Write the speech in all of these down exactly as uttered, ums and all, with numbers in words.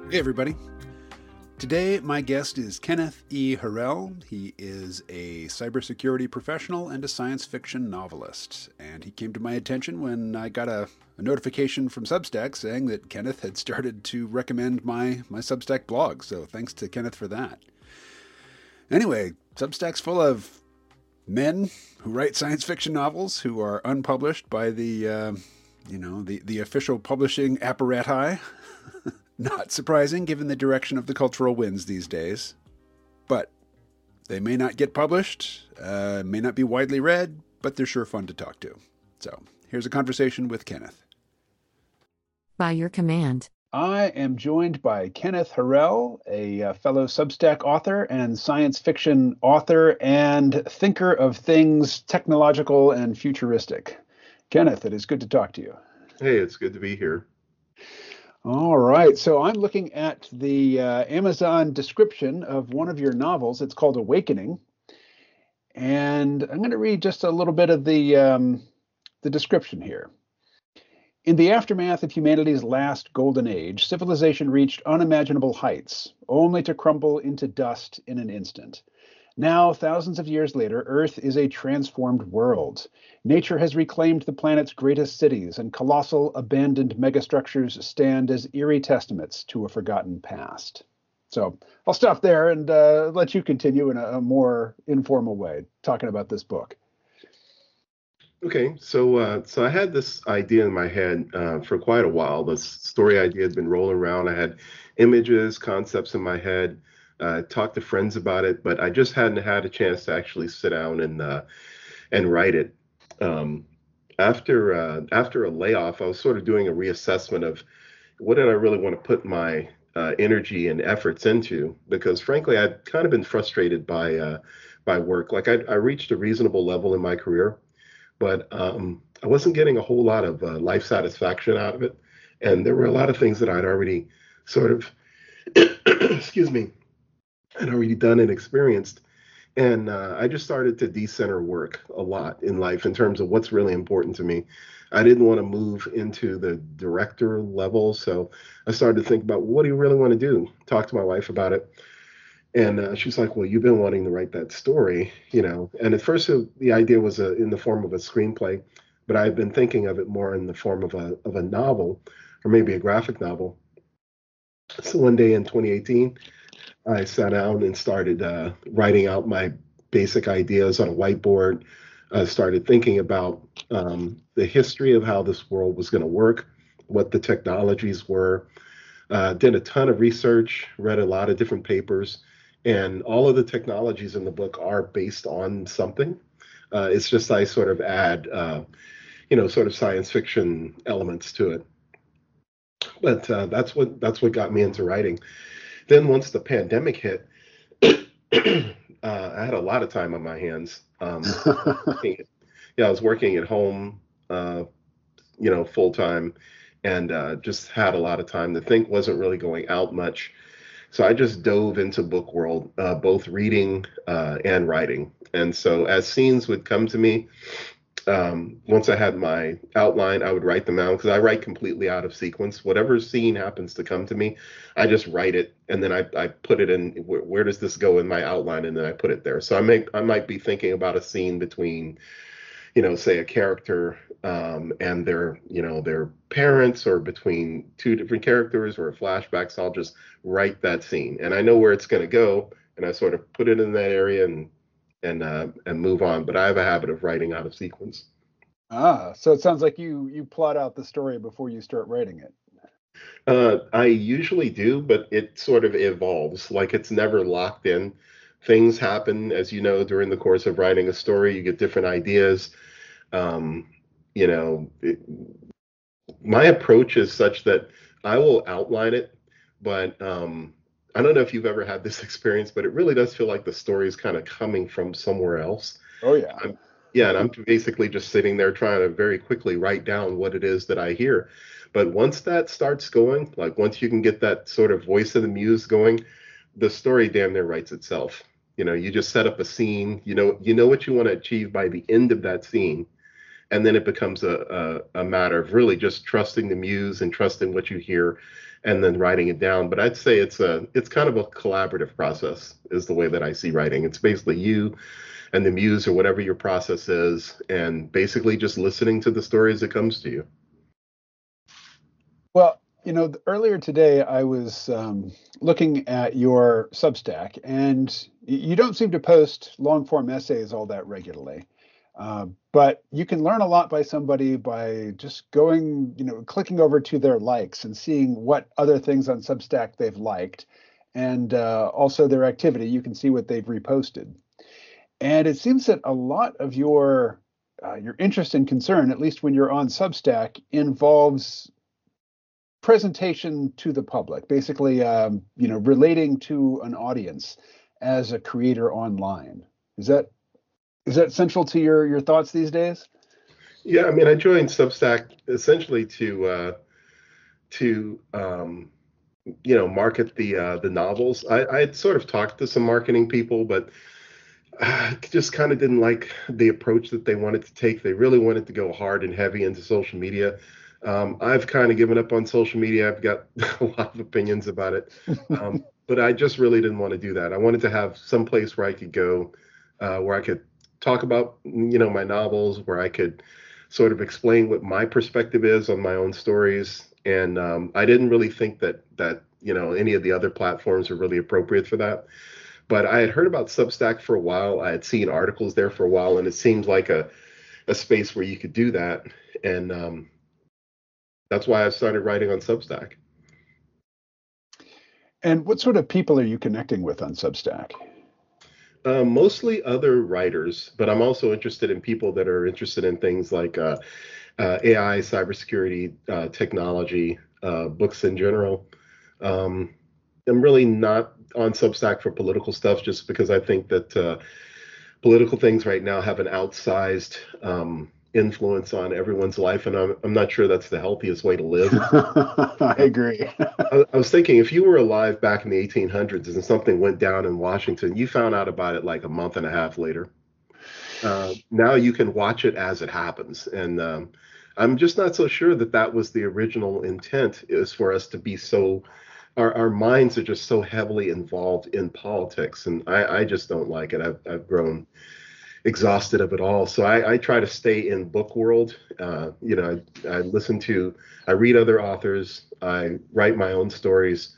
Hey, everybody. Today, my guest is Kenneth E. Harrell. He is a cybersecurity professional and a science fiction novelist. And he came to my attention when I got a, a notification from Substack saying that Kenneth had started to recommend my, my Substack blog. So thanks to Kenneth for that. Anyway, Substack's full of men who write science fiction novels who are unpublished by the, uh, you know, the, the official publishing apparati. Not surprising, given the direction of the cultural winds these days. But they may not get published, uh, may not be widely read, but they're sure fun to talk to. So here's a conversation with Kenneth. By your command. I am joined by Kenneth Harrell, a uh, fellow Substack author and science fiction author and thinker of things technological and futuristic. Kenneth, it is good to talk to you. Hey, it's good to be here. All right. So I'm looking at the uh, Amazon description of one of your novels. It's called Awakening. And I'm going to read just a little bit of the, um, the description here. In the aftermath of humanity's last golden age, civilization reached unimaginable heights, only to crumble into dust in an instant. Now, thousands of years later, Earth is a transformed world. Nature has reclaimed the planet's greatest cities, and colossal, abandoned megastructures stand as eerie testaments to a forgotten past. So I'll stop there and uh, let you continue in a, a more informal way, talking about this book. Okay, so uh, so I had this idea in my head uh, for quite a while. This story idea had been rolling around. I had images, concepts in my head. Uh, talked to friends about it, but I just hadn't had a chance to actually sit down and uh, and write it. Um, after uh, after a layoff, I was sort of doing a reassessment of what did I really want to put my uh, energy and efforts into, because frankly, I'd kind of been frustrated by uh, by work. Like I, I reached a reasonable level in my career, but um, I wasn't getting a whole lot of uh, life satisfaction out of it, and there were a lot of things that I'd already sort of excuse me. I'd already done and experienced. And uh, I just started to decenter work a lot in life in terms of what's really important to me. I didn't want to move into the director level. So I started to think about, what do you really want to do? Talk to my wife about it. And uh, she's like, well, you've been wanting to write that story, you know. And at first uh, the idea was uh, in the form of a screenplay, but I've been thinking of it more in the form of a of a novel, or maybe a graphic novel. So one day in twenty eighteen, I sat down and started uh, writing out my basic ideas on a whiteboard. I started thinking about um, the history of how this world was going to work, what the technologies were. Uh, did a ton of research, read a lot of different papers, and all of the technologies in the book are based on something. Uh, it's just I sort of add, uh, you know, sort of science fiction elements to it. But uh, that's what that's what got me into writing. Then once the pandemic hit, uh, I had a lot of time on my hands. Um, yeah, I was working at home, uh, you know, full time, and uh, just had a lot of time to think. Wasn't really going out much, so I just dove into book world, uh, both reading uh, and writing. And so as scenes would come to me, um, once I had my outline, I would write them out, because I write completely out of sequence. Whatever scene happens to come to me, I just write it, and then I, I put it in, where, where does this go in my outline, and then I put it there. So I may I might be thinking about a scene between, you know, say a character um, and their, you know, their parents, or between two different characters, or a flashback. So I'll just write that scene, and I know where it's going to go, and I sort of put it in that area and and uh, and move on. But I have a habit of writing out of sequence. Ah, so it sounds like you you plot out the story before you start writing it. Uh, I usually do, but it sort of evolves. Like, it's never locked in. Things happen, as you know, during the course of writing a story. You get different ideas. Um, you know, it, my approach is such that I will outline it, but um, I don't know if you've ever had this experience, but it really does feel like the story is kind of coming from somewhere else. Oh, yeah. I'm, yeah, and I'm basically just sitting there trying to very quickly write down what it is that I hear. But once that starts going, like once you can get that sort of voice of the muse going, the story damn near writes itself. You know, you just set up a scene, you know, you know what you want to achieve by the end of that scene. And then it becomes a, a, a matter of really just trusting the muse and trusting what you hear and then writing it down. But I'd say it's a it's kind of a collaborative process is the way that I see writing. It's basically you and the muse or whatever your process is, and basically just listening to the story as it comes to you. Well, you know, th- earlier today I was um, looking at your Substack, and y- you don't seem to post long form essays all that regularly. Uh, but you can learn a lot by somebody by just going, you know, clicking over to their likes and seeing what other things on Substack they've liked, and uh, also their activity. You can see what they've reposted. And it seems that a lot of your uh, your interest and concern, at least when you're on Substack, involves presentation to the public, basically, um, you know, relating to an audience as a creator online. Is that is that central to your your thoughts these days? Yeah, I mean, I joined Substack essentially to uh, to um, you know market the uh, the novels. I, I had sort of talked to some marketing people, but I just kind of didn't like the approach that they wanted to take. They really wanted to go hard and heavy into social media. Um, I've kind of given up on social media. I've got a lot of opinions about it, um, but I just really didn't want to do that. I wanted to have some place where I could go, uh, where I could talk about, you know, my novels, where I could sort of explain what my perspective is on my own stories. And um, I didn't really think that that you know any of the other platforms were really appropriate for that. But I had heard about Substack for a while. I had seen articles there for a while, and it seemed like a, a space where you could do that. And um, that's why I started writing on Substack. And what sort of people are you connecting with on Substack? Uh, mostly other writers, but I'm also interested in people that are interested in things like uh, uh, A I, cybersecurity, uh, technology, uh, books in general. Um, I'm really not on Substack for political stuff just because I think that uh, political things right now have an outsized um, influence on everyone's life, and I'm, I'm not sure that's the healthiest way to live. I Uh, agree. I, I was thinking if you were alive back in the eighteen hundreds and something went down in Washington, you found out about it like a month and a half later. Uh, now you can watch it as it happens, and um, I'm just not so sure that that was the original intent, is for us to be so our, our minds are just so heavily involved in politics, and I, I just don't like it. I've, I've grown exhausted of it all. So I, I try to stay in book world. Uh, you know, I, I listen to, I read other authors. I write my own stories.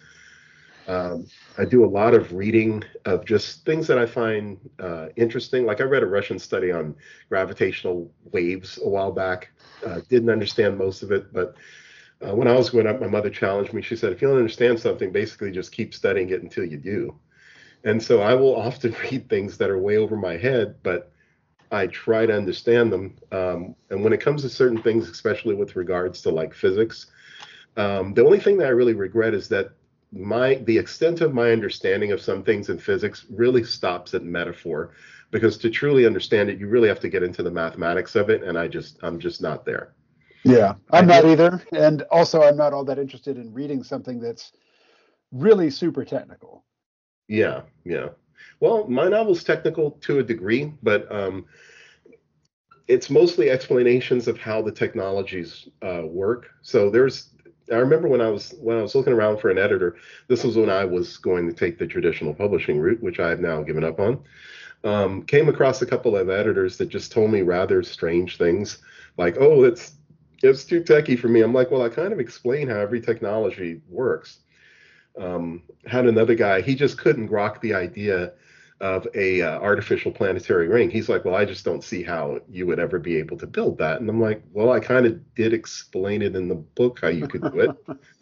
Um, I do a lot of reading of just things that I find uh, interesting. Like I read a Russian study on gravitational waves a while back. Uh, didn't understand most of it, but uh, when I was growing up, my mother challenged me. She said, if you don't understand something, basically just keep studying it until you do. And so I will often read things that are way over my head, but I try to understand them. Um, and when it comes to certain things, especially with regards to like physics, um, the only thing that I really regret is that my the extent of my understanding of some things in physics really stops at metaphor, because to truly understand it, you really have to get into the mathematics of it, and I just I'm just not there. Yeah, I I'm not do, either. And also, I'm not all that interested in reading something that's really super technical. yeah, yeah. Well, my novel's technical to a degree, but um, it's mostly explanations of how the technologies uh, work. So there's, I remember when I was when I was looking around for an editor. This was when I was going to take the traditional publishing route, which I have now given up on. Um, came across a couple of editors that just told me rather strange things, like, "Oh, it's it's too techy for me." I'm like, "Well, I kind of explain how every technology works." Um, had another guy, he just couldn't grok the idea of a uh, artificial planetary ring. He's like, well, I just don't see how you would ever be able to build that. And I'm like, well, I kind of did explain it in the book how you could do it.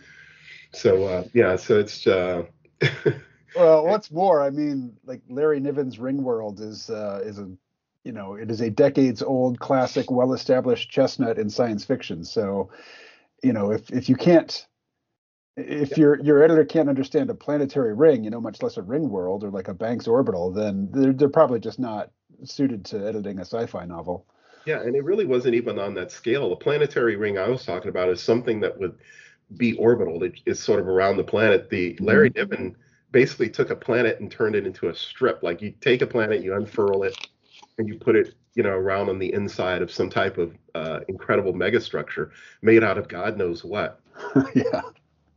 So uh, yeah, so it's uh, Well, what's more, I mean, like Larry Niven's Ringworld is uh, is a, you know, it is a decades old classic, well established chestnut in science fiction. So, you know, if if you can't, if your your editor can't understand a planetary ring, you know, much less a ring world or like a Banks orbital, then they're they're probably just not suited to editing a sci-fi novel. yeah, and it really wasn't even on that scale. The planetary ring I was talking about is something that would be orbital. It is sort of around the planet. The Larry Mhm. Niven basically took a planet and turned it into a strip. Like you take a planet, you unfurl it, and you put it, you know, around on the inside of some type of uh, incredible megastructure made out of God knows what. Yeah.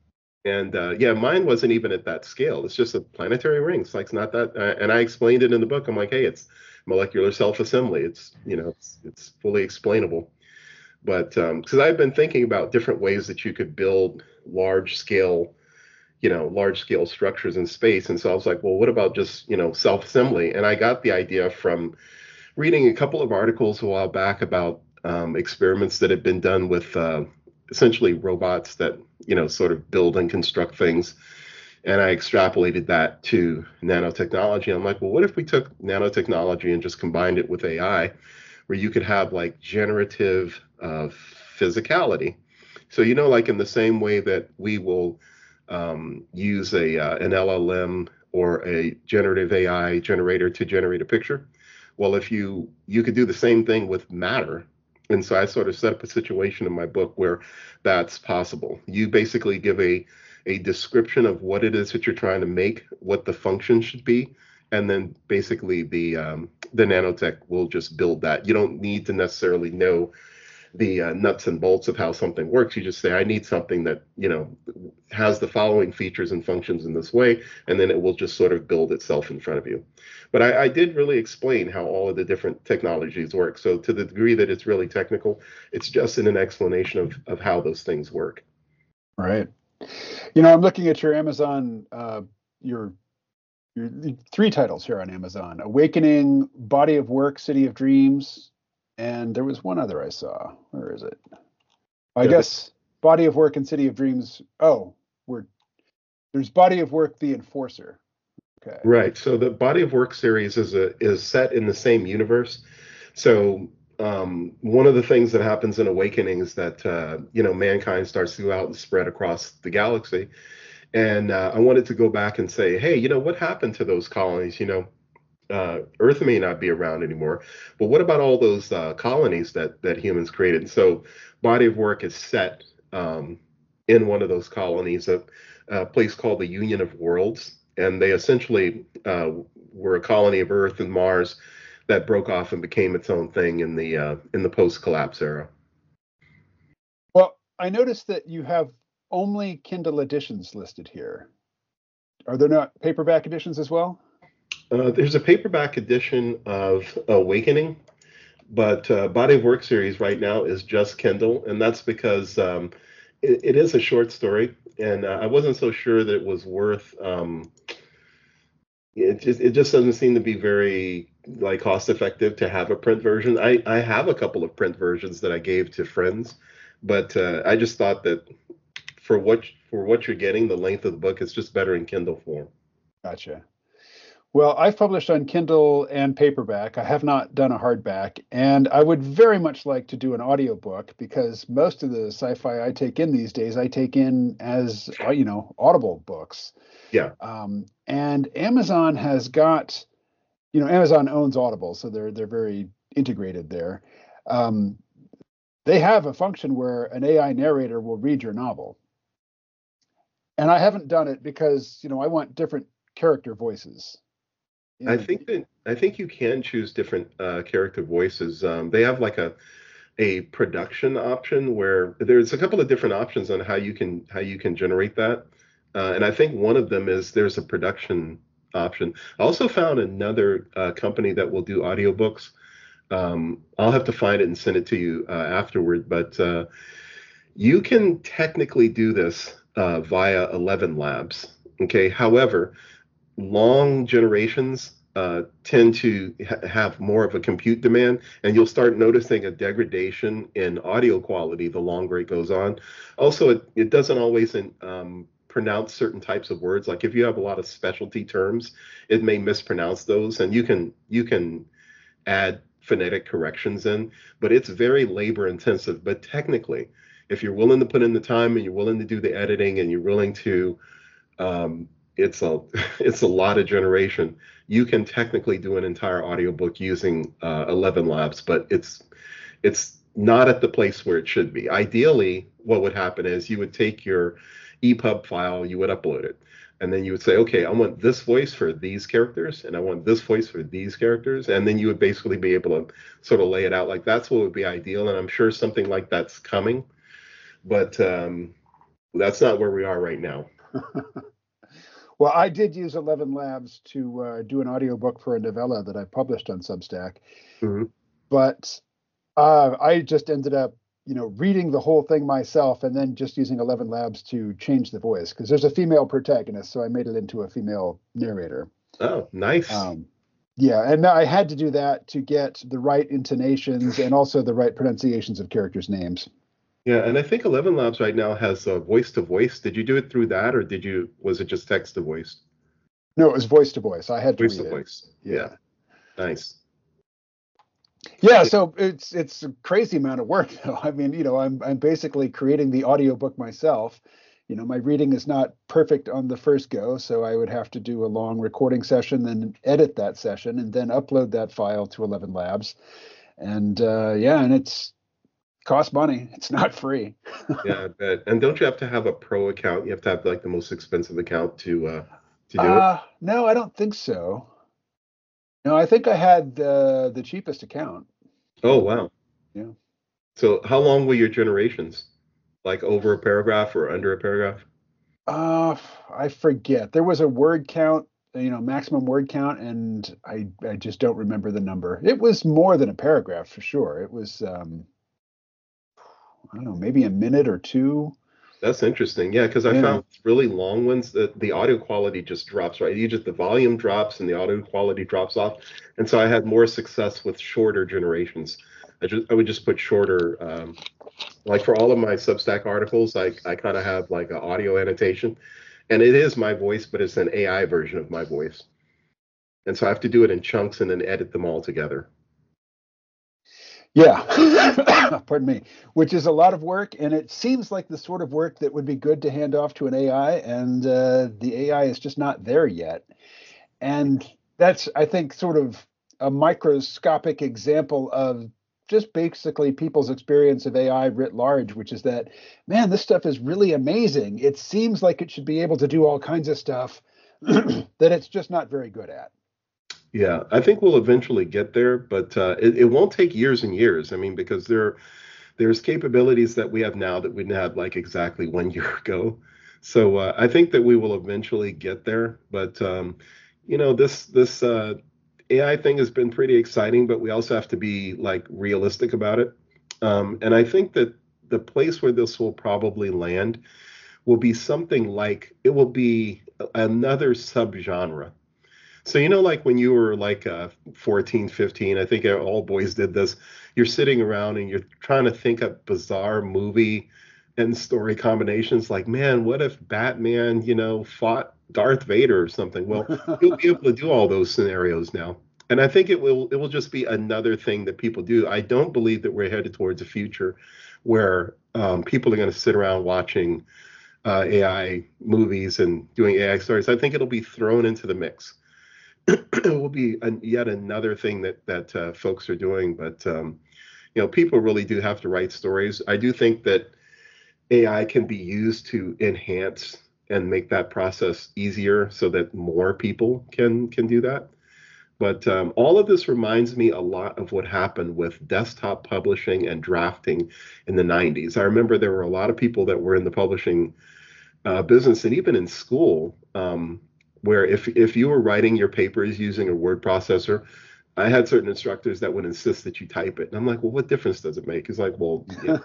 And uh, yeah, mine wasn't even at that scale. It's just a planetary ring. It's like it's not that. Uh, and I explained it in the book. I'm like, hey, it's molecular self-assembly. It's you know, it's it's fully explainable. But because um, I've been thinking about different ways that you could build large scale, you know, large scale structures in space. And so I was like, well, what about just you know self-assembly? And I got the idea from reading a couple of articles a while back about um, experiments that had been done with uh, essentially robots that you know sort of build and construct things, and I extrapolated that to nanotechnology. I'm like, well, what if we took nanotechnology and just combined it with A I, where you could have like generative uh, physicality? So you know, like in the same way that we will um, use a uh, an L L M or a generative A I generator to generate a picture. Well, if you you could do the same thing with matter. And so I sort of set up a situation in my book where that's possible. You basically give a a description of what it is that you're trying to make, what the function should be, and then basically the um, the nanotech will just build that. You don't need to necessarily know the uh, nuts and bolts of how something works. You just say, I need something that, you know, has the following features and functions in this way, and then it will just sort of build itself in front of you. But I, I did really explain how all of the different technologies work. So to the degree that it's really technical, it's just in an explanation of, of how those things work. Right. You know, I'm looking at your Amazon, uh, your your three titles here on Amazon: Awakening, Body of Work, City of Dreams, and there was one other I saw. Where is it? I Yeah. guess Body of Work and City of Dreams. Oh, we're there's Body of Work, The Enforcer. Okay. Right. So the Body of Work series is a is set in the same universe. So um, one of the things that happens in Awakening is that uh, you know mankind starts to go out and spread across the galaxy. And uh, I wanted to go back and say, hey, you know, what happened to those colonies? You know, uh, Earth may not be around anymore, but what about all those uh, colonies that that humans created? So, Body of Work is set um, in one of those colonies, a, a place called the Union of Worlds, and they essentially uh, were a colony of Earth and Mars that broke off and became its own thing in the uh, in the post-collapse era. Well, I noticed that you have only Kindle editions listed here. Are there not paperback editions as well? Uh, there's a paperback edition of Awakening, but uh, Body of Work series right now is just Kindle, and that's because um, it, it is a short story, and uh, I wasn't so sure that it was worth. Um, it just it just doesn't seem to be very like cost effective to have a print version. I I have a couple of print versions that I gave to friends, but uh, I just thought that for what for what you're getting, the length of the book, it's just better in Kindle form. Gotcha. Well, I've published on Kindle and paperback. I have not done a hardback, and I would very much like to do an audiobook because most of the sci-fi I take in these days, I take in as, uh, you know, Audible books. Yeah. Um, and Amazon has got, you know, Amazon owns Audible, so they're they're very integrated there. Um, they have a function where an A I narrator will read your novel. And I haven't done it because, you know, I want different character voices. I think that I think you can choose different uh, character voices. Um, they have like a a production option where there's a couple of different options on how you can how you can generate that. Uh, and I think one of them is there's a production option. I also found another uh, company that will do audiobooks. Um, I'll have to find it and send it to you uh, afterward, but uh, you can technically do this uh, via Eleven Labs. Okay. However, long generations uh, tend to ha- have more of a compute demand, and you'll start noticing a degradation in audio quality the longer it goes on. Also, it, it doesn't always in, um, pronounce certain types of words. Like if you have a lot of specialty terms, it may mispronounce those, and you can you can add phonetic corrections in, but it's very labor intensive. But technically, if you're willing to put in the time and you're willing to do the editing and you're willing to um, it's a it's a lot of generation. You can technically do an entire audiobook using uh, Eleven Labs, but it's it's not at the place where it should be. Ideally, what would happen is you would take your E P U B file, you would upload it, and then you would say, okay, I want this voice for these characters, and I want this voice for these characters, and then you would basically be able to sort of lay it out. Like that's what would be ideal, and I'm sure something like that's coming, but um, that's not where we are right now. Well, I did use Eleven Labs to uh, do an audiobook for a novella that I published on Substack, Mhm. but uh, I just ended up, you know, reading the whole thing myself and then just using Eleven Labs to change the voice because there's a female protagonist, so I made it into a female narrator. Oh, nice. Um, yeah, and I had to do that to get the right intonations and also the right pronunciations of characters' names. Yeah, and I think Eleven Labs right now has a voice to voice. Did you do it through that, or did you was it just text to voice? No, it was voice to voice. I had to Voice read to it. voice. Yeah. Yeah, nice. Yeah, so it's it's a crazy amount of work though. I mean, you know, I'm I'm basically creating the audiobook myself. You know, my reading is not perfect on the first go, so I would have to do a long recording session, then edit that session, and then upload that file to Eleven Labs. And uh, yeah, and it's costs money. It's not free. Yeah, I bet. And don't you have to have a pro account? You have to have like the most expensive account to uh to do it. Uh, no, I don't think so. No, I think I had uh, the cheapest account. Oh, wow. Yeah. So how long were your generations? Like over a paragraph or under a paragraph? Uh, I forget. There was a word count, you know, maximum word count, and I I just don't remember the number. It was more than a paragraph for sure. It was um, I don't know, maybe a minute or two. That's interesting. Yeah, because I Yeah. found really long ones that the audio quality just drops, right? You just the volume drops and the audio quality drops off. And so I had more success with shorter generations. I just I would just put shorter um, like for all of my Substack articles, I I kind of have like an audio annotation. And it is my voice, but it's an A I version of my voice. And so I have to do it in chunks and then edit them all together. Yeah. Pardon me. Which is a lot of work, and it seems like the sort of work that would be good to hand off to an A I, and uh, the A I is just not there yet. And that's, I think, sort of a microscopic example of just basically people's experience of A I writ large, which is that, man, this stuff is really amazing. It seems like it should be able to do all kinds of stuff that it's just not very good at. Yeah, I think we'll eventually get there, but uh, it, it won't take years and years. I mean, because there there's capabilities that we have now that we didn't have like exactly one year ago. So uh, I think that we will eventually get there. But um, you know, this this uh, A I thing has been pretty exciting, but we also have to be like realistic about it. Um, and I think that the place where this will probably land will be something like it will be another subgenre. So, you know, like when you were like uh, fourteen, fifteen, I think all boys did this. You're sitting around and you're trying to think of bizarre movie and story combinations. Like, man, what if Batman, you know, fought Darth Vader or something? Well, you'll be able to do all those scenarios now. And I think it will it will just be another thing that people do. I don't believe that we're headed towards a future where um, people are going to sit around watching uh, A I movies and doing A I stories. I think it'll be thrown into the mix. It will be an, yet another thing that that uh, folks are doing. But um, you know, people really do have to write stories. I do think that A I can be used to enhance and make that process easier, so that more people can can do that. But um, all of this reminds me a lot of what happened with desktop publishing and drafting in the nineties. I remember there were a lot of people that were in the publishing uh, business and even in school. Um, where if if you were writing your papers using a word processor, I had certain instructors that would insist that you type it. And I'm like, well, what difference does it make? It's like, well, yeah,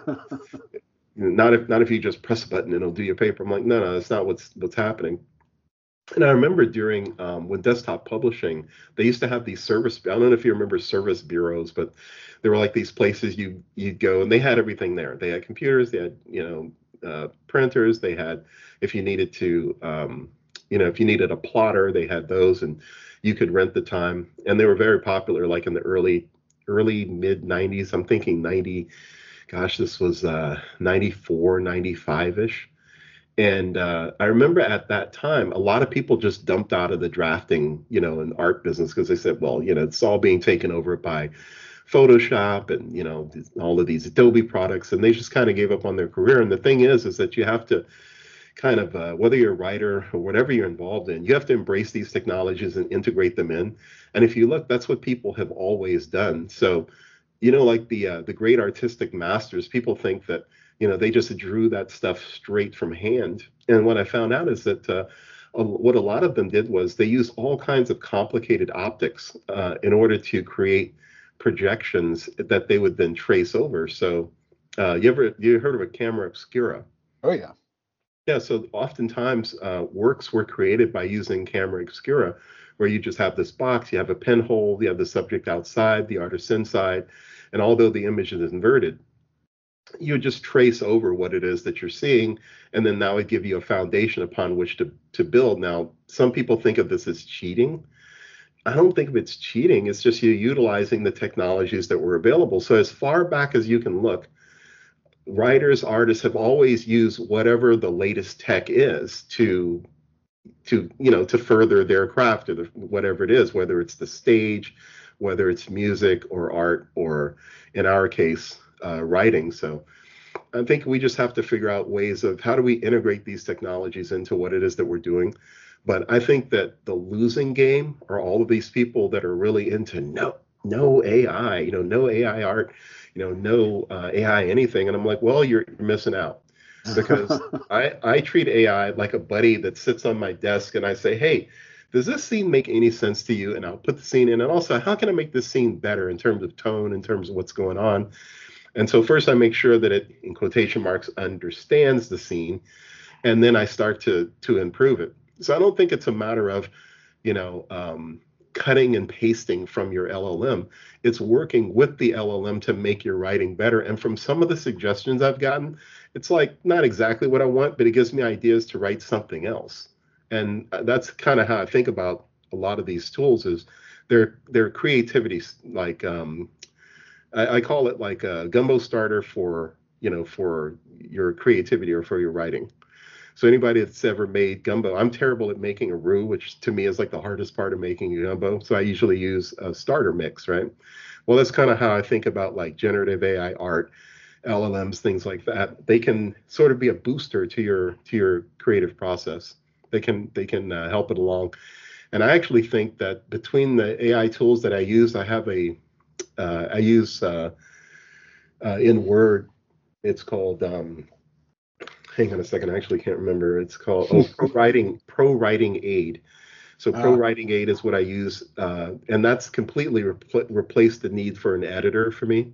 not if not if you just press a button and it'll do your paper. I'm like, no, no, that's not what's what's happening. And I remember during um, when desktop publishing, they used to have these service. I don't know if you remember service bureaus, but there were like these places you you'd go and they had everything there. They had computers, they had you know uh, printers, they had if you needed to. Um, you know, if you needed a plotter, they had those and you could rent the time. And they were very popular, like in the early, early mid nineties. I'm thinking ninety, gosh, this was uh, ninety-four, ninety-five-ish. And uh, I remember at that time, a lot of people just dumped out of the drafting, you know, and art business because they said, well, you know, it's all being taken over by Photoshop and, you know, all of these Adobe products. And they just kind of gave up on their career. And the thing is, is that you have to kind of uh, whether you're a writer or whatever you're involved in, you have to embrace these technologies and integrate them in. And if you look, that's what people have always done. So, you know, like the uh, the great artistic masters, people think that You know, they just drew that stuff straight from hand. And what I found out is that uh, a- what a lot of them did was they used all kinds of complicated optics uh, in order to create projections that they would then trace over. So, uh, you ever you heard of a camera obscura? Oh yeah. Yeah, so oftentimes uh, works were created by using camera obscura, where you just have this box, you have a pinhole, you have the subject outside, the artist inside, and although the image is inverted, you would just trace over what it is that you're seeing, and then that would give you a foundation upon which to to build. Now, some people think of this as cheating. I don't think of it's cheating. It's just you utilizing the technologies that were available. So as far back as you can look, writers, artists have always used whatever the latest tech is to to you know to further their craft or the, whatever it is, whether it's the stage, whether it's music or art, or in our case, uh, writing. So I think we just have to figure out ways of how do we integrate these technologies into what it is that we're doing. But I think that the losing game are all of these people that are really into no no A I, you know, no A I art, you know, no uh, A I anything. And I'm like, well, you're, you're missing out, because I I treat A I like a buddy that sits on my desk, and I say, hey, does this scene make any sense to you? And I'll put the scene in, and also, how can I make this scene better in terms of tone, in terms of what's going on? And so first I make sure that it, in quotation marks, understands the scene, and then I start to to improve it. So I don't think it's a matter of, you know, um, cutting and pasting from your L L M. It's working with the L L M to make your writing better. And from some of the suggestions I've gotten, it's like not exactly what I want, but it gives me ideas to write something else. And that's kind of how I think about a lot of these tools, is their their creativity, like um, I, I call it like a gumbo starter for, you know, for your creativity or for your writing. So anybody that's ever made gumbo, I'm terrible at making a roux, which to me is like the hardest part of making a gumbo. So I usually use a starter mix, right? Well, that's kind of how I think about like generative A I art, L L Ms, things like that. They can sort of be a booster to your to your creative process. They can they can uh, help it along. And I actually think that between the A I tools that I use, I have a uh, I use uh, uh, in Word. It's called um, hang on a second, I actually can't remember. It's called oh, Pro Writing Pro Writing Aid. So Pro Ah, Writing Aid is what I use, uh, and that's completely repl- replaced the need for an editor for me.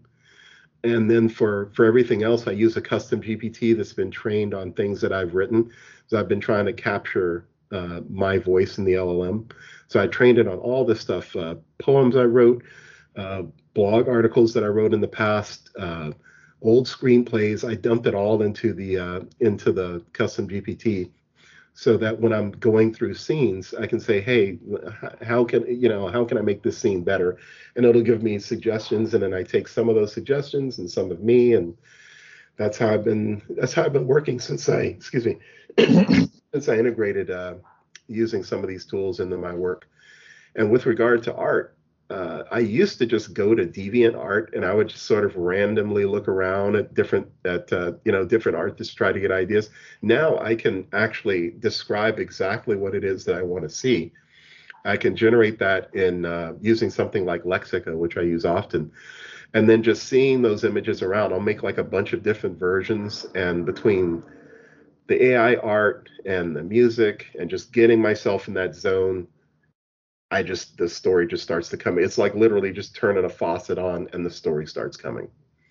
And then for for everything else, I use a custom G P T that's been trained on things that I've written. So I've been trying to capture uh, my voice in the L L M. So I trained it on all this stuff, uh, poems I wrote, uh, blog articles that I wrote in the past, uh, old screenplays. I dumped it all into the uh, into the custom G P T, so that when I'm going through scenes, I can say, hey, how can you know how can I make this scene better? And it'll give me suggestions, and then I take some of those suggestions and some of me, and that's how I've been that's how I've been working since I excuse me since I integrated uh, using some of these tools into my work. And with regard to art, uh, I used to just go to DeviantArt, and I would just sort of randomly look around at different at uh, you know different art to try to get ideas. Now I can actually describe exactly what it is that I want to see. I can generate that in uh, using something like Lexica, which I use often, and then just seeing those images around. I'll make like a bunch of different versions, and between the A I art and the music and just getting myself in that zone, I just the story just starts to come. It's like literally just turning a faucet on and the story starts coming.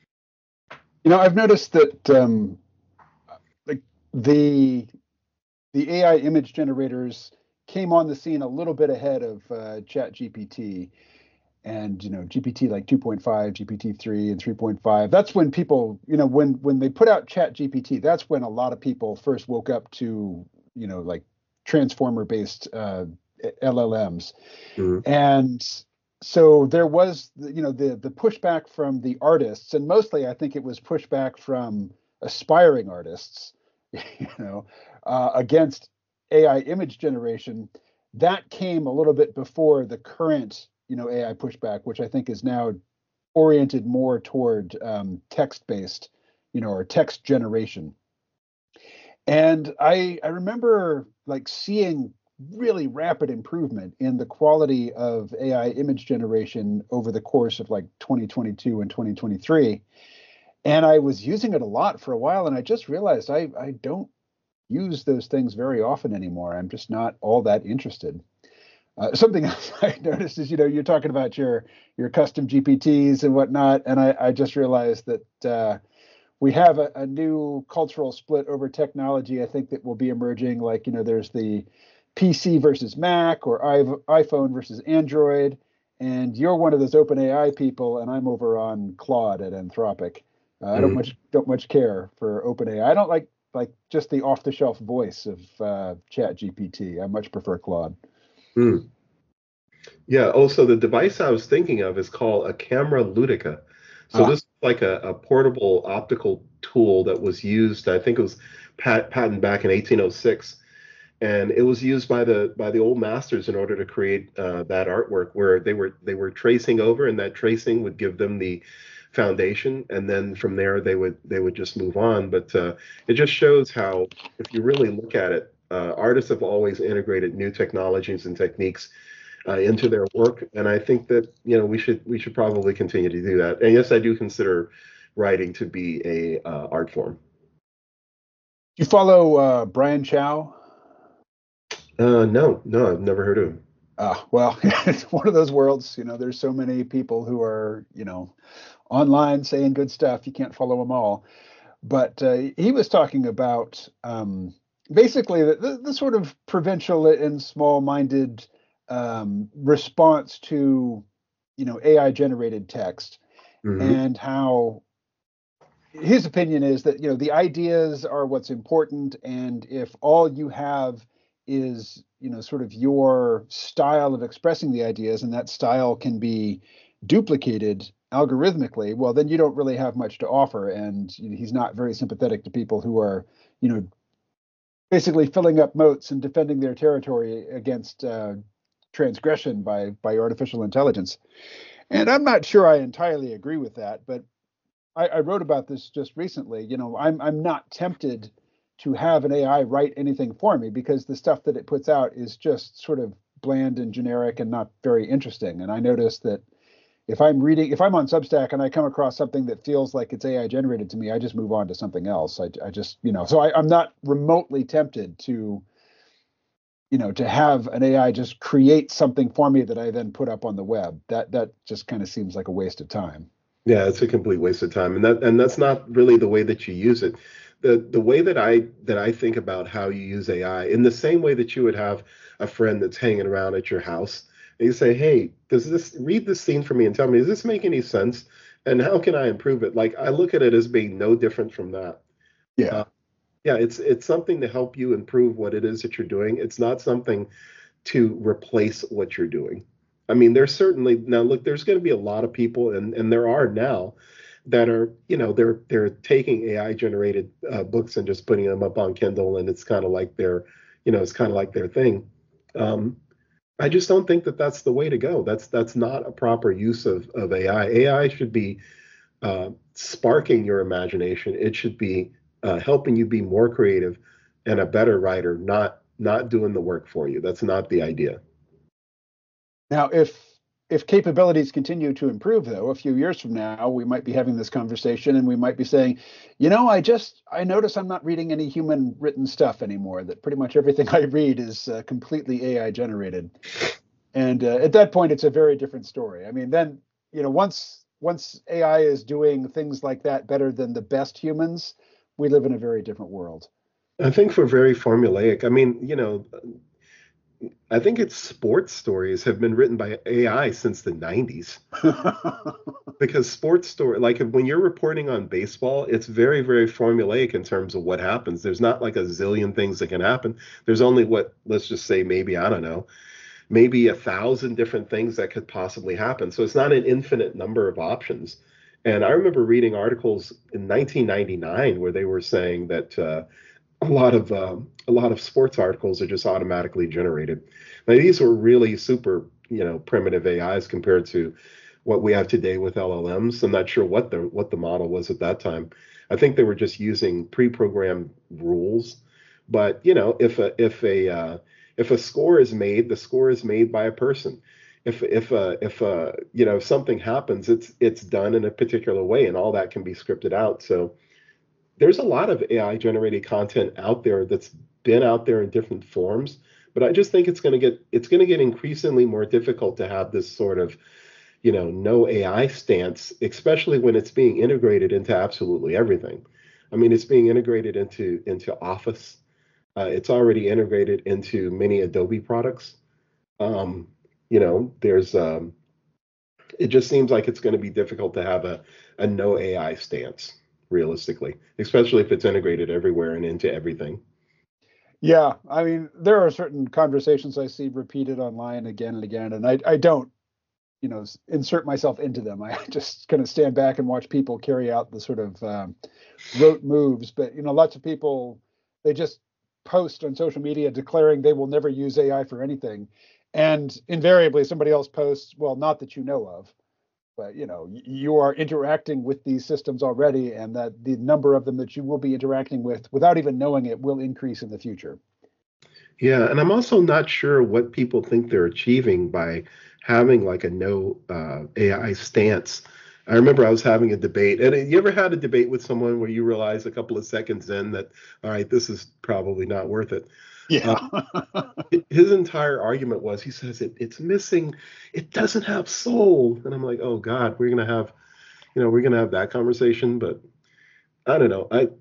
you know, I've noticed that um, like the the A I image generators came on the scene a little bit ahead of uh, Chat G P T, and you know G P T like two point five, G P T three, and three point five. That's when people, you know, when when they put out Chat G P T, that's when a lot of people first woke up to, you know, like transformer based uh, L L Ms. Mhm. And so there was, you know, the the pushback from the artists, and mostly I think it was pushback from aspiring artists, you know, uh, against A I image generation. That came a little bit before the current, you know, A I pushback, which I think is now oriented more toward um, text-based, you know, or text generation. And I I remember like seeing really rapid improvement in the quality of A I image generation over the course of like twenty twenty-two and twenty twenty-three. And I was using it a lot for a while, and I just realized I, I don't use those things very often anymore. I'm just not all that interested. Uh, something else I noticed is, you know, you're talking about your your custom G P Ts and whatnot, and I, I just realized that uh, we have a, a new cultural split over technology. I think that will be emerging. Like, you know, there's the P C versus Mac, or iPhone versus Android, and you're one of those OpenAI people, and I'm over on Claude at Anthropic. Uh, I don't Mm. much don't much care for OpenAI. I don't like like just the off-the-shelf voice of uh, Chat G P T. I much prefer Claude. Mm. Yeah. Also, the device I was thinking of is called a Camera Ludica. So Ah, this is like a, a portable optical tool that was used. I think it was pat, patented back in eighteen oh six, and it was used by the by the old masters in order to create uh, that artwork, where they were they were tracing over, and that tracing would give them the foundation, and then from there they would they would just move on. But uh, it just shows how, if you really look at it, uh, artists have always integrated new technologies and techniques uh, into their work, and I think that, you know, we should we should probably continue to do that. And yes, I do consider writing to be a uh, art form. you follow uh, Brian Chow? Uh, no, no, I've never heard of him. Uh, well, it's one of those worlds. You know, there's so many people who are, you know, online saying good stuff. You can't follow them all. But uh, he was talking about um, basically the, the, the sort of provincial and small-minded um, response to, you know, A I generated text, Hmm. and how his opinion is that, you know, the ideas are what's important, and if all you have is, you know, sort of your style of expressing the ideas, and that style can be duplicated algorithmically, well, then you don't really have much to offer. And you know, he's not very sympathetic to people who are, you know, basically filling up moats and defending their territory against uh, transgression by by artificial intelligence. And I'm not sure I entirely agree with that, but I, I wrote about this just recently. You know, I'm I'm not tempted to have an A I write anything for me, because the stuff that it puts out is just sort of bland and generic and not very interesting. And I noticed that if I'm reading, if I'm on Substack and I come across something that feels like it's A I generated to me, I just move on to something else. I, I just, you know, so I, I'm not remotely tempted to, you know, to have an A I just create something for me that I then put up on the web. That that just kind of seems like a waste of time. Yeah, it's a complete waste of time, and that and that's not really the way that you use it. The the way that I that I think about how you use A I, in the same way that you would have a friend that's hanging around at your house, and you say, "Hey, does this read this scene for me and tell me, does this make any sense? And how can I improve it?" Like, I look at it as being no different from that. Yeah. Uh, yeah, it's it's something to help you improve what it is that you're doing. It's not something to replace what you're doing. I mean, there's certainly, now look, there's going to be a lot of people, and and there are now, that are, you know, they're they're taking A I generated uh, books and just putting them up on Kindle, and it's kind of like their, you know, it's kind of like their thing. Um, I just don't think that that's the way to go. That's that's not a proper use of of A I. A I should be uh, sparking your imagination. It should be uh, helping you be more creative and a better writer, not not doing the work for you. That's not the idea. Now, if if capabilities continue to improve, though, a few years from now, we might be having this conversation, and we might be saying, you know, I just I notice I'm not reading any human written stuff anymore. That pretty much everything I read is uh, completely A I generated. And uh, at that point, it's a very different story. I mean, then, you know, once once A I is doing things like that better than the best humans, we live in a very different world. I think we're very formulaic. I mean, you know, I think it's sports stories have been written by A I since the nineties, because sports story, like when you're reporting on baseball, it's very, very formulaic in terms of what happens. There's not like a zillion things that can happen. There's only, what, let's just say, maybe, I don't know, maybe a thousand different things that could possibly happen. So it's not an infinite number of options. And I remember reading articles in nineteen ninety-nine where they were saying that uh, a lot of um, a lot of sports articles are just automatically generated. Now, these were really super, you know, primitive A Is compared to what we have today with L L Ms. I'm not sure what the what the model was at that time. I think they were just using pre-programmed rules. But, you know, if a if a uh, if a score is made, the score is made by a person. if if uh, if uh, you know something happens, it's it's done in a particular way, and all that can be scripted out. So there's a lot of A I generated content out there that's been out there in different forms, but I just think it's going to get it's going to get increasingly more difficult to have this sort of you know no A I stance, especially when it's being integrated into absolutely everything. I mean, it's being integrated into into Office. Uh, it's already integrated into many Adobe products. Um, you know, there's um, it just seems like it's going to be difficult to have a, a no A I stance, realistically, especially if it's integrated everywhere and into everything. Yeah, I mean, there are certain conversations I see repeated online again and again, and I, I don't, you know, insert myself into them. I just kind of stand back and watch people carry out the sort of um, rote moves. But, you know, lots of people, they just post on social media declaring they will never use A I for anything. And invariably somebody else posts, well, not that you know of, but you know, you are interacting with these systems already, and that the number of them that you will be interacting with without even knowing it will increase in the future. Yeah, and I'm also not sure what people think they're achieving by having like a no uh, A I stance. I remember I was having a debate, and you ever had a debate with someone where you realize a couple of seconds in that, all right, this is probably not worth it. Yeah. Uh, his entire argument was, he says it, it's missing, it doesn't have soul, and I'm like, oh God, we're gonna have, you know, we're gonna have that conversation, but I don't know. I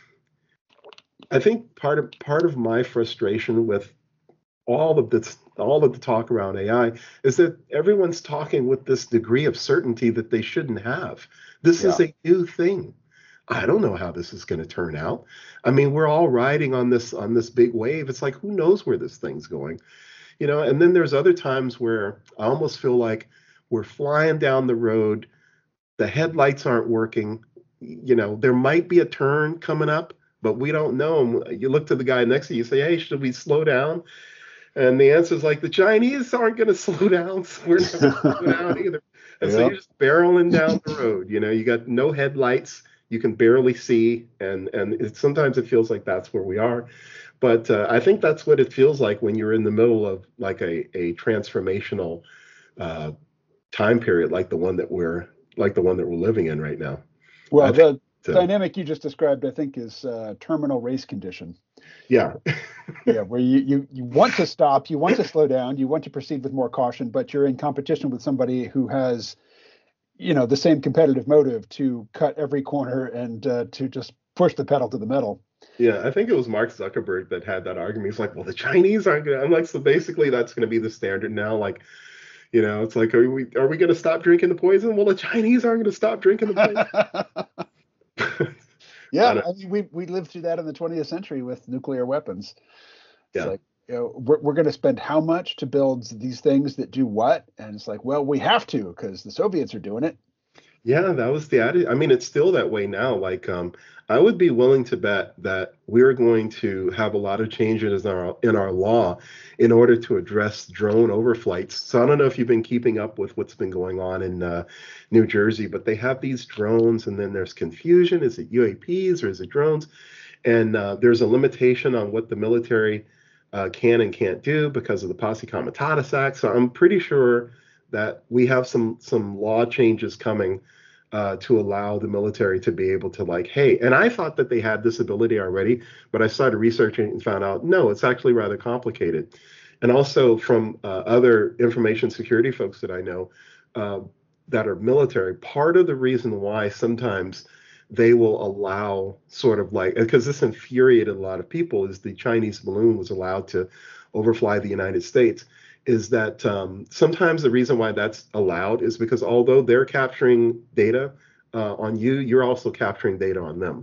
I think part of part of my frustration with all of this, all of the talk around A I is that everyone's talking with this degree of certainty that they shouldn't have. This Yeah. is a new thing. I don't know how this is going to turn out. I mean, we're all riding on this on this big wave. It's like, who knows where this thing's going, you know? And then there's other times where I almost feel like we're flying down the road. The headlights aren't working. You know, there might be a turn coming up, but we don't know. You look to the guy next to you, you say, hey, should we slow down? And the answer is like, the Chinese aren't going to slow down, so we're not going to slow down either. And so Yep. you're just barreling down the road. You know, you got no headlights, you can barely see, and and it, sometimes it feels like that's where we are. But uh, I think that's what it feels like when you're in the middle of like a a transformational uh, time period, like the one that we're like the one that we're living in right now. I Well, think, the uh, dynamic you just described, I think, is uh, terminal race condition. yeah, Yeah, where you, you you want to stop, you want to slow down, you want to proceed with more caution, but you're in competition with somebody who has, you know, the same competitive motive to cut every corner and uh, to just push the pedal to the metal. yeah. I think it was Mark Zuckerberg that had that argument. He's like, well, the Chinese aren't going to. I'm like, so basically, that's going to be the standard now. Like, you know, it's like, are we are we going to stop drinking the poison? Well, the Chinese aren't going to stop drinking the poison. I Yeah, don't, I mean, we we lived through that in the twentieth century with nuclear weapons. It's yeah. like, you know, we're, we're going to spend how much to build these things that do what? And it's like, well, we have to because the Soviets are doing it. Yeah, that was the attitude. I mean, it's still that way now. Like, um, I would be willing to bet that we're going to have a lot of changes in our in our law in order to address drone overflights. So I don't know if you've been keeping up with what's been going on in uh, New Jersey, but they have these drones, and then there's confusion. Is it U A Ps or is it drones? And uh, there's a limitation on what the military uh, can and can't do because of the Posse Comitatus Act. So I'm pretty sure that we have some some law changes coming uh, to allow the military to be able to like, hey, and I thought that they had this ability already, but I started researching and found out no, it's actually rather complicated. And also from uh, other information security folks that I know uh, that are military, part of the reason why sometimes they will allow sort of like, because this infuriated a lot of people, is the Chinese balloon was allowed to overfly the United States, is that um, sometimes the reason why that's allowed is because although they're capturing data uh, on you, you're also capturing data on them.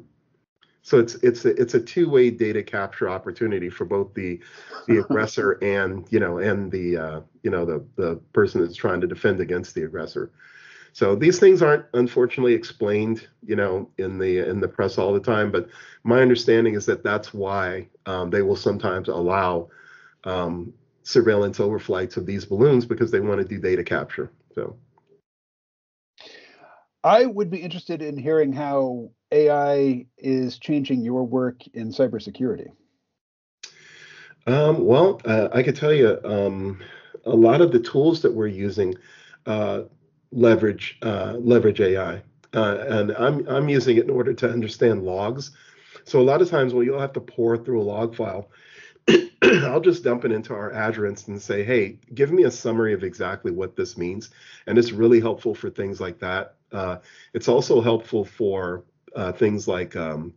So it's it's a, it's a two-way data capture opportunity for both the the aggressor and you know and the uh, you know the the person that's trying to defend against the aggressor. So these things aren't unfortunately explained, you know, in the in the press all the time. But my understanding is that that's why um, they will sometimes allow um, surveillance overflights of these balloons because they want to do data capture. So I would be interested in hearing how A I is changing your work in cybersecurity. um, well, uh, I could tell you. Um, a lot of the tools that we're using uh, leverage uh, leverage A I, uh, and I'm I'm using it in order to understand logs. So a lot of times, well, you'll have to pour through a log file. I'll just dump it into our Azure instance and say, hey, give me a summary of exactly what this means. And it's really helpful for things like that. Uh, it's also helpful for uh, things like um,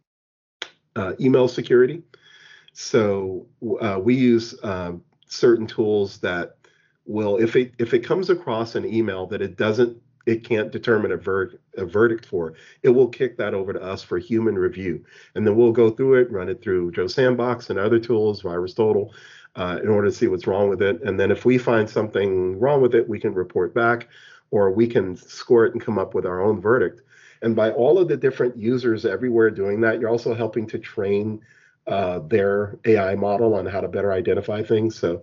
uh, email security. So uh, we use um, certain tools that will, if it if it comes across an email that it doesn't, it can't determine a, ver- a verdict for, it will kick that over to us for human review. And then we'll go through it, run it through Joe Sandbox and other tools, VirusTotal, uh, in order to see what's wrong with it. And then if we find something wrong with it, we can report back, or we can score it and come up with our own verdict. And by all of the different users everywhere doing that, you're also helping to train uh, their A I model on how to better identify things. So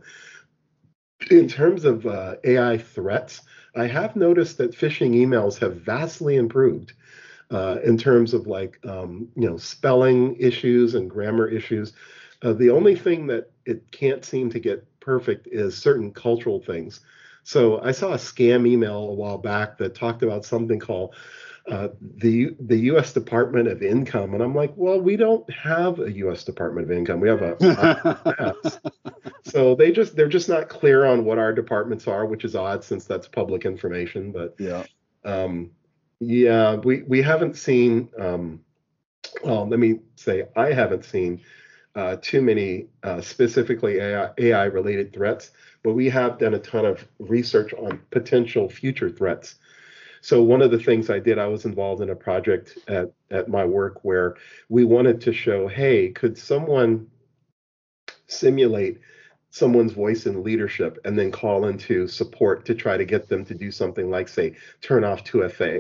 in terms of uh, A I threats, I have noticed that phishing emails have vastly improved uh, in terms of like, um, you know, spelling issues and grammar issues. Uh, the only thing that it can't seem to get perfect is certain cultural things. So I saw a scam email a while back that talked about something called uh, the the U S Department of Income, and I'm like, well, we don't have a U S Department of Income. We have a so they just they're just not clear on what our departments are, which is odd since that's public information. But Yeah. um, yeah, we we haven't seen. Um, well, let me say I haven't seen uh, too many uh, specifically A I, A I related threats, but we have done a ton of research on potential future threats. So one of the things I did, I was involved in a project at, at my work where we wanted to show, hey, could someone simulate someone's voice in leadership and then call into support to try to get them to do something like, say, turn off two F A.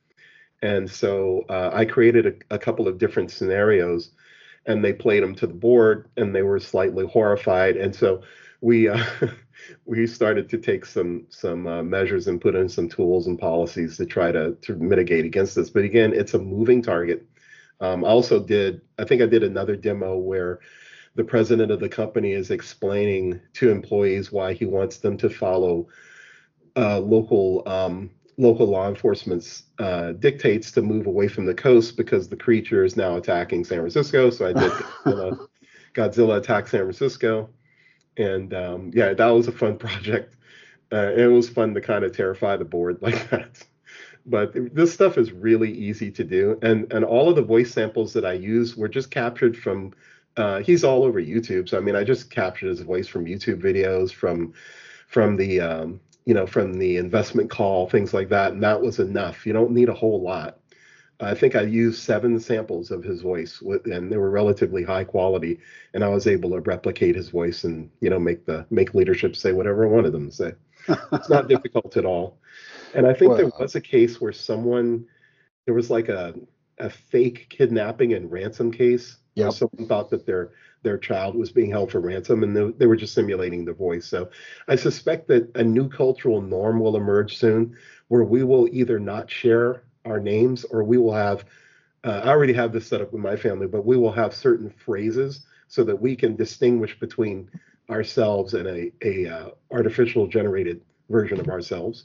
And so uh, I created a, a couple of different scenarios, and they played them to the board, and they were slightly horrified. And so we uh, we started to take some some uh, measures and put in some tools and policies to try to to mitigate against this. But again, it's a moving target. Um, I also did, I think I did another demo where the president of the company is explaining to employees why he wants them to follow uh, local um, local law enforcement's uh, dictates to move away from the coast because the creature is now attacking San Francisco. So I did Godzilla, Godzilla attack San Francisco, and um, yeah, that was a fun project. Uh, it was fun to kind of terrify the board like that. But this stuff is really easy to do, and and all of the voice samples that I use were just captured from. Uh, he's all over YouTube, so I mean, I just captured his voice from YouTube videos, from from the um, you know from the investment call, things like that, and that was enough. You don't need a whole lot. I think I used seven samples of his voice, with, and they were relatively high quality, and I was able to replicate his voice and you know make the make leadership say whatever I wanted them to say. It's not difficult at all. And I think Well, there was a case where someone, there was like a, a fake kidnapping and ransom case where Yep. someone thought that their their child was being held for ransom, and they, they were just simulating the voice. So I suspect that a new cultural norm will emerge soon where we will either not share our names, or we will have, uh, I already have this set up with my family, but we will have certain phrases so that we can distinguish between ourselves and a, a uh, artificial generated version of ourselves.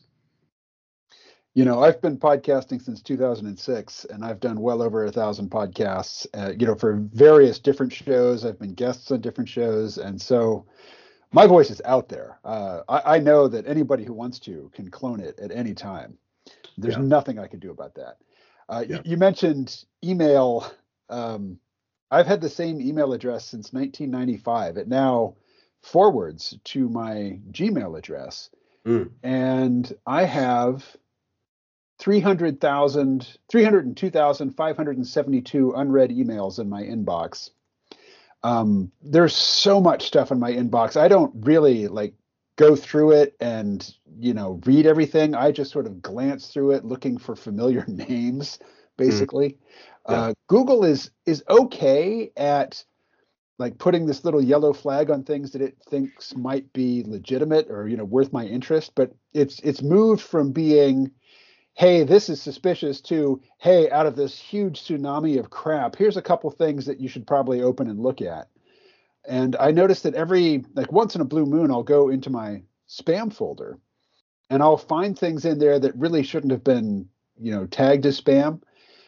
You know, I've been podcasting since two thousand six, and I've done well over a thousand podcasts, uh, you know, for various different shows. I've been guests on different shows. And so my voice is out there. Uh, I, I know that anybody who wants to can clone it at any time. There's Yeah. nothing I can do about that. Uh, Yeah. you, you mentioned email. Um, I've had the same email address since nineteen ninety-five. It now forwards to my Gmail address. Mm. And I have three hundred thousand, three hundred two thousand five hundred seventy-two unread emails in my inbox. Um, there's so much stuff in my inbox. I don't really like go through it and, you know, read everything. I just sort of glance through it looking for familiar names, basically. Mm. Yeah. Uh, Google is is okay at like putting this little yellow flag on things that it thinks might be legitimate or, you know, worth my interest, but it's it's moved from being, hey, this is suspicious, to, hey, out of this huge tsunami of crap, here's a couple things that you should probably open and look at. And I noticed that every, like once in a blue moon, I'll go into my spam folder, and I'll find things in there that really shouldn't have been, you know, tagged as spam.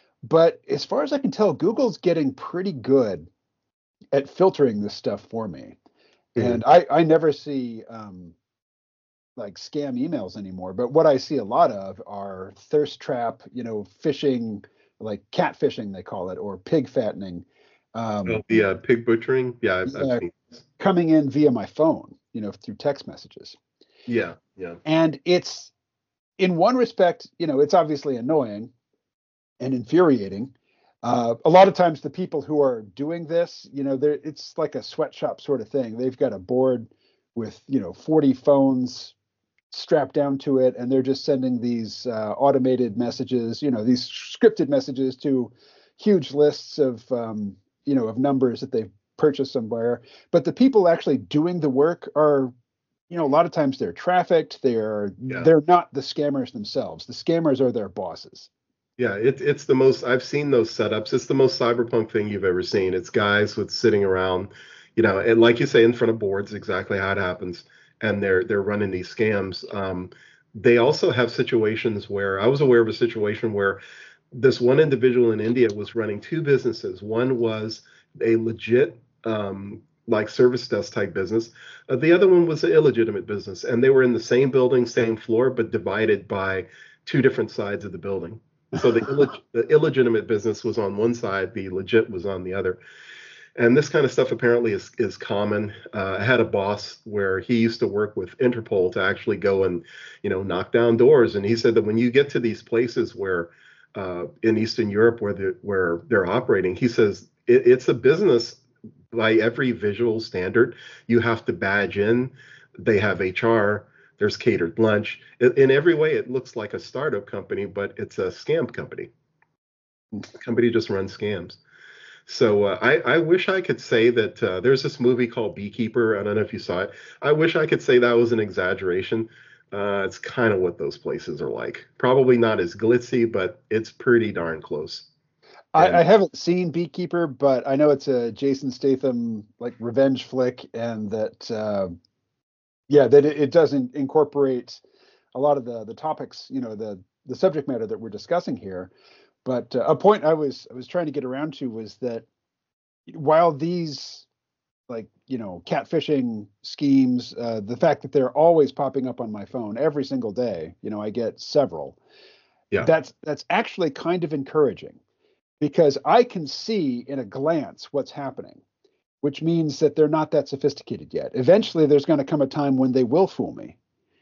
But as far as I can tell, Google's getting pretty good at filtering this stuff for me. Mhm. And I, I never see um, like scam emails anymore. But what I see a lot of are thirst trap, you know, phishing, like catfishing, they call it, or pig fattening. Oh, Um, the uh, pig butchering. Yeah, I've, I've yeah, seen this. coming in via my phone, you know, through text messages. Yeah, yeah, And it's, in one respect, you know, it's obviously annoying and infuriating. Uh, a lot of times, the people who are doing this, you know, they're, it's like a sweatshop sort of thing. They've got a board with, you know, forty phones strapped down to it, and they're just sending these uh, automated messages, you know, these scripted messages to huge lists of, um, you know, of numbers that they've purchased somewhere. But the people actually doing the work are, you know, a lot of times they're trafficked. They're yeah. they're not the scammers themselves. The scammers are their bosses. Yeah, it, it's the most, I've seen those setups. It's the most cyberpunk thing you've ever seen. It's guys with sitting around, you know, and like you say, in front of boards, exactly how it happens. And they're they're running these scams. Um, they also have situations where I was aware of a situation where this one individual in India was running two businesses. One was a legit um, like service desk type business. Uh, the other one was an illegitimate business, and they were in the same building, same floor, but divided by two different sides of the building. So the, illeg- the illegitimate business was on one side, the legit was on the other. And this kind of stuff apparently is is common. Uh, I had a boss where he used to work with Interpol to actually go and, you know, knock down doors. And he said that when you get to these places where uh, in Eastern Europe where the where they're operating, he says it, it's a business by every visual standard. You have to badge in. They have H R. There's catered lunch. In, in every way, it looks like a startup company, but it's a scam company. The company just runs scams. So uh, I, I wish I could say that uh, there's this movie called Beekeeper. I don't know if you saw it. I wish I could say that was an exaggeration. Uh, it's kind of what those places are like. Probably not as glitzy, but it's pretty darn close. I, And I haven't seen Beekeeper, but I know it's a Jason Statham like revenge flick, and that uh, yeah, that it, it doesn't incorporate a lot of the the topics, you know, the the subject matter that we're discussing here. But uh, a point I was I was trying to get around to was that while these like, you know, catfishing schemes, uh, the fact that they're always popping up on my phone every single day, you know, I get several. yeah, That's that's actually kind of encouraging because I can see in a glance what's happening, which means that they're not that sophisticated yet. Eventually, there's going to come a time when they will fool me.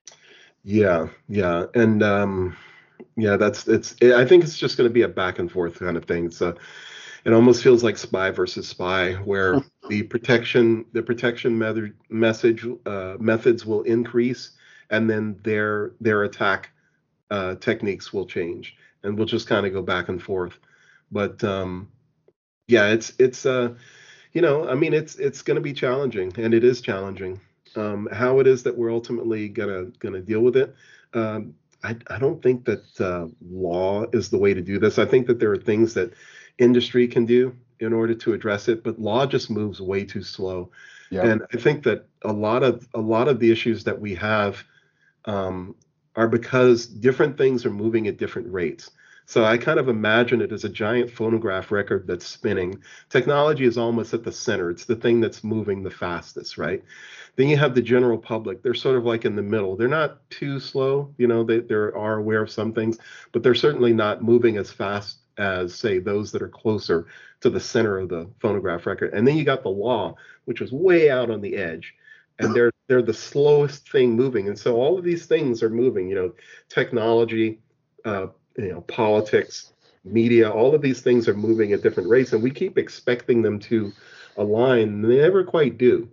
yeah, yeah, and um, yeah, that's it's. I think it's just going to be a back and forth kind of thing. So it almost feels like spy versus spy, where the protection the protection method message uh, methods will increase, and then their their attack uh, techniques will change, and we'll just kind of go back and forth. But um, yeah, it's it's uh, you know, I mean, it's it's going to be challenging, and it is challenging. Um, how it is that we're ultimately gonna gonna deal with it. Um, I, I don't think that uh, law is the way to do this. I think that there are things that industry can do in order to address it, but law just moves way too slow. Yep. And I think that a lot of a lot of the issues that we have um, are because different things are moving at different rates. So I kind of imagine it as a giant phonograph record that's spinning. Technology is almost at the center. It's the thing that's moving the fastest, right? Then you have the general public. They're sort of like in the middle. They're not too slow. You know, they, they are aware of some things, but they're certainly not moving as fast as, say, those that are closer to the center of the phonograph record. And then you got the law, which is way out on the edge, and they're they're the slowest thing moving. And so all of these things are moving. You know, technology, uh, you know, politics, media, all of these things are moving at different rates, and we keep expecting them to align, and they never quite do.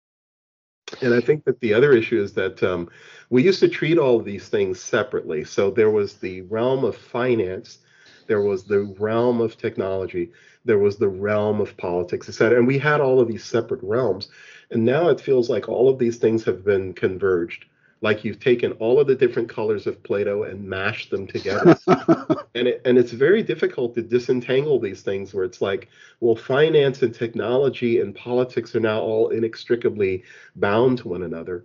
And I think that the other issue is that um, we used to treat all of these things separately. So there was the realm of finance, there was the realm of technology, there was the realm of politics, et cetera. And we had all of these separate realms. And now it feels like all of these things have been converged. Like you've taken all of the different colors of Play-Doh and mashed them together. And it, and it's very difficult to disentangle these things where it's like, well, finance and technology and politics are now all inextricably bound to one another.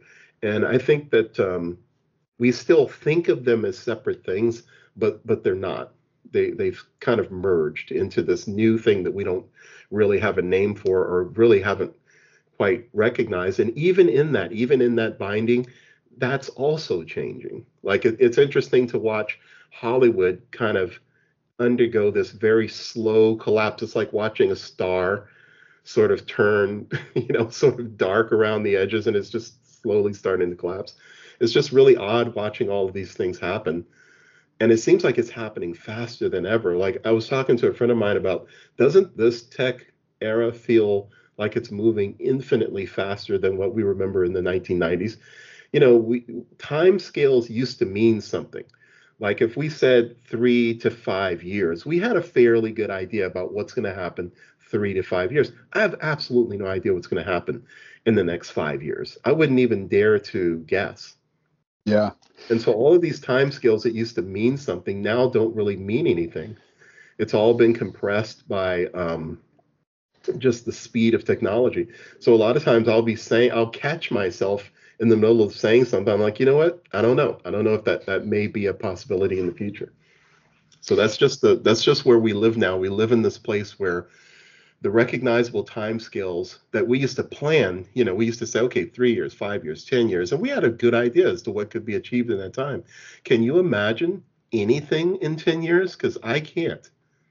And I think that um, we still think of them as separate things, but but they're not. They they've kind of merged into this new thing that we don't really have a name for or really haven't quite recognized. And even in that, even in that binding, that's also changing. Like it, it's interesting to watch Hollywood kind of undergo this very slow collapse. It's like watching a star sort of turn, you know, sort of dark around the edges, and it's just slowly starting to collapse. It's just really odd watching all of these things happen. And it seems like it's happening faster than ever. Like I was talking to a friend of mine about, doesn't this tech era feel like it's moving infinitely faster than what we remember in the nineteen nineties? You know, we time scales used to mean something. Like if we said three to five years, we had a fairly good idea about what's going to happen three to five years. I have absolutely no idea what's going to happen in the next five years. I wouldn't even dare to guess. Yeah. And so all of these time scales that used to mean something now don't really mean anything. It's all been compressed by um, just the speed of technology. So a lot of times I'll be saying, I'll catch myself in the middle of saying something. I'm like, you know what? I don't know. I don't know if that that may be a possibility in the future. So that's just the that's just where we live now. We live in this place where the recognizable timescales that we used to plan, you know, we used to say, okay, three years, five years, ten years, and we had a good idea as to what could be achieved in that time. Can you imagine anything in ten years? Because I can't.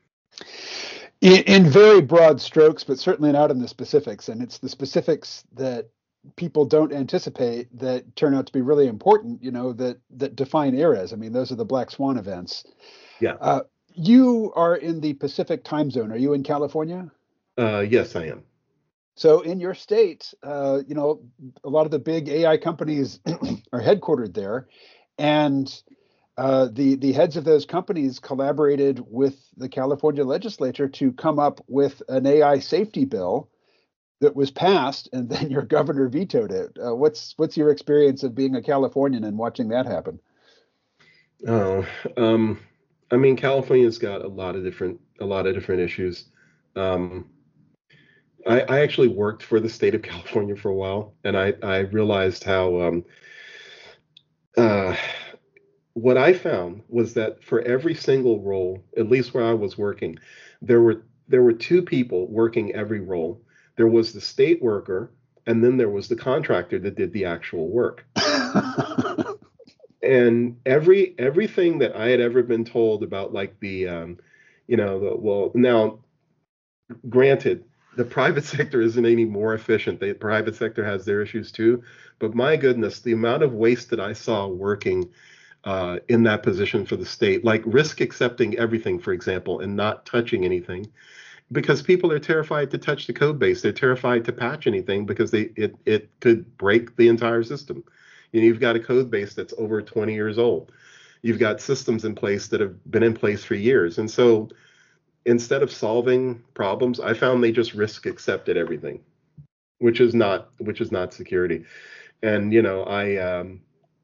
In, in very broad strokes, but certainly not in the specifics. And it's the specifics that people don't anticipate that turn out to be really important, you know, that that define eras. I mean, those are the black swan events. Yeah. Uh, you are in the Pacific time zone. Are you in California? Uh, yes, I am. So in your state, uh, you know, a lot of the big A I companies are headquartered there, and uh, the the heads of those companies collaborated with the California legislature to come up with an A I safety bill that was passed, and then your governor vetoed it. Uh, what's what's your experience of being a Californian and watching that happen? Oh, um, I mean, California's got a lot of different a lot of different issues. Um, I, I actually worked for the state of California for a while, and I, I realized how um, uh, what I found was that for every single role, at least where I was working, there were there were two people working every role. There was the state worker, and then there was the contractor that did the actual work. And every everything that I had ever been told about, like the, um, you know, the, well, now, granted, the private sector isn't any more efficient. The private sector has their issues too. But my goodness, the amount of waste that I saw working uh, in that position for the state, like risk accepting everything, for example, and not touching anything, because people are terrified to touch the code base. They're terrified to patch anything because they it it could break the entire system. You know, you've got a code base that's over twenty years old. You've got systems in place that have been in place for years. And so instead of solving problems, I found they just risk accepted everything, which is not which is not security. And you know, I um,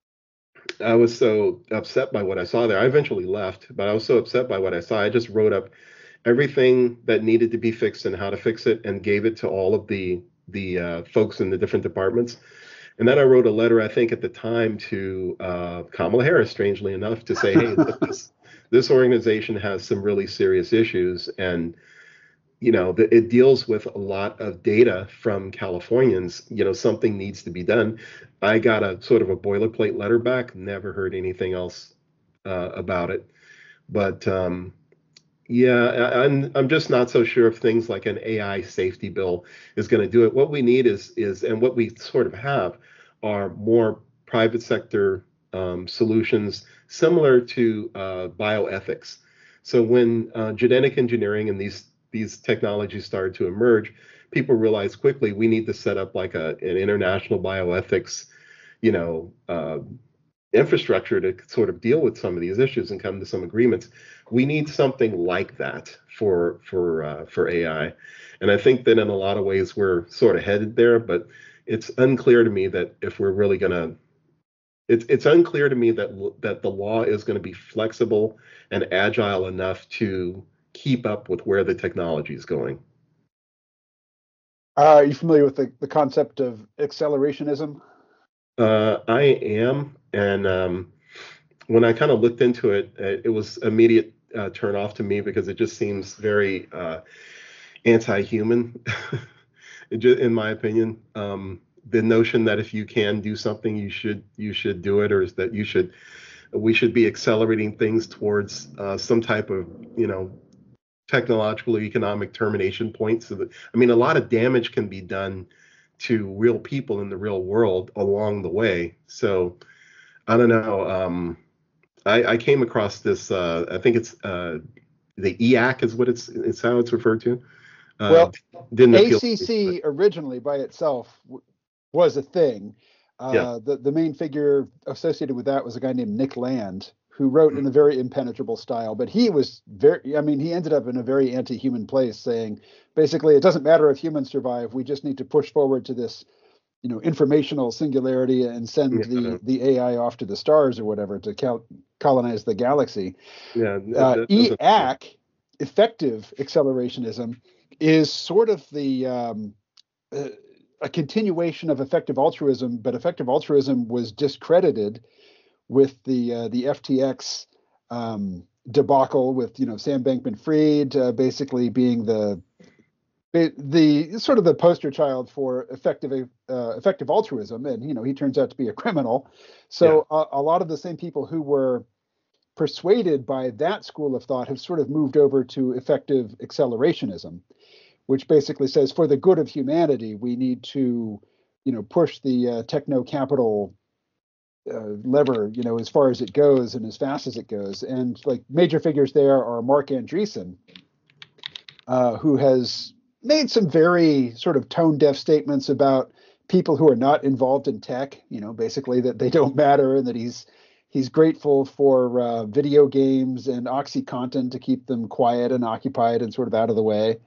I was so upset by what I saw there. I eventually left, but I was so upset by what I saw. I just wrote up everything that needed to be fixed and how to fix it, and gave it to all of the the uh, folks in the different departments. And then I wrote a letter, I think at the time, to uh, Kamala Harris, strangely enough, to say, hey, look, this, this organization has some really serious issues. And, you know, the, it deals with a lot of data from Californians. You know, something needs to be done. I got a sort of a boilerplate letter back, never heard anything else uh, about it. But, um, yeah, I, I'm I'm just not so sure if things like an A I safety bill is going to do it. What we need is is and what we sort of have are more private sector um, solutions similar to uh, bioethics. So when uh, genetic engineering and these these technologies started to emerge, people realized quickly we need to set up like a an international bioethics, you know, uh, infrastructure to sort of deal with some of these issues and come to some agreements. We need something like that for for uh, for A I, and I think that in a lot of ways we're sort of headed there. But it's unclear to me that if we're really gonna, it's it's unclear to me that that the law is going to be flexible and agile enough to keep up with where the technology is going. Uh, are you familiar with the, the concept of accelerationism? Uh, I am, and um, when I kind of looked into it, it, it was immediate uh, turn off to me because it just seems very uh, anti-human, it ju- in my opinion. Um, the notion that if you can do something, you should you should do it, or is that you should we should be accelerating things towards uh, some type of you know technological or economic termination point. So that I mean, a lot of damage can be done to real people in the real world along the way. So I don't know. Um, I, I came across this. Uh, I think it's uh, the E A C is what it's it's how it's referred to. Uh, Well, didn't appeal to me, but A C C originally by itself w- was a thing. yeah, Uh, the the main figure associated with that was a guy named Nick Land, who wrote in a very impenetrable style. But he was very, I mean, he ended up in a very anti-human place, saying basically it doesn't matter if humans survive. We just need to push forward to this, you know, informational singularity and send yeah, the the A I off to the stars or whatever to cal- colonize the galaxy. yeah. Uh, That doesn't. E A C, effective accelerationism, is sort of the um, uh, a continuation of effective altruism, but effective altruism was discredited with the uh, the F T X um, debacle, with you know Sam Bankman-Fried uh, basically being the the sort of the poster child for effective uh, effective altruism, and you know he turns out to be a criminal. Yeah, So a, a lot of the same people who were persuaded by that school of thought have sort of moved over to effective accelerationism, which basically says for the good of humanity, we need to, you know, push the uh, techno capital uh, lever, you know, as far as it goes and as fast as it goes. And like major figures there are Mark Andreessen, uh, who has made some very sort of tone deaf statements about people who are not involved in tech, you know, basically that they don't matter, and that he's he's grateful for uh, video games and OxyContin to keep them quiet and occupied and sort of out of the way.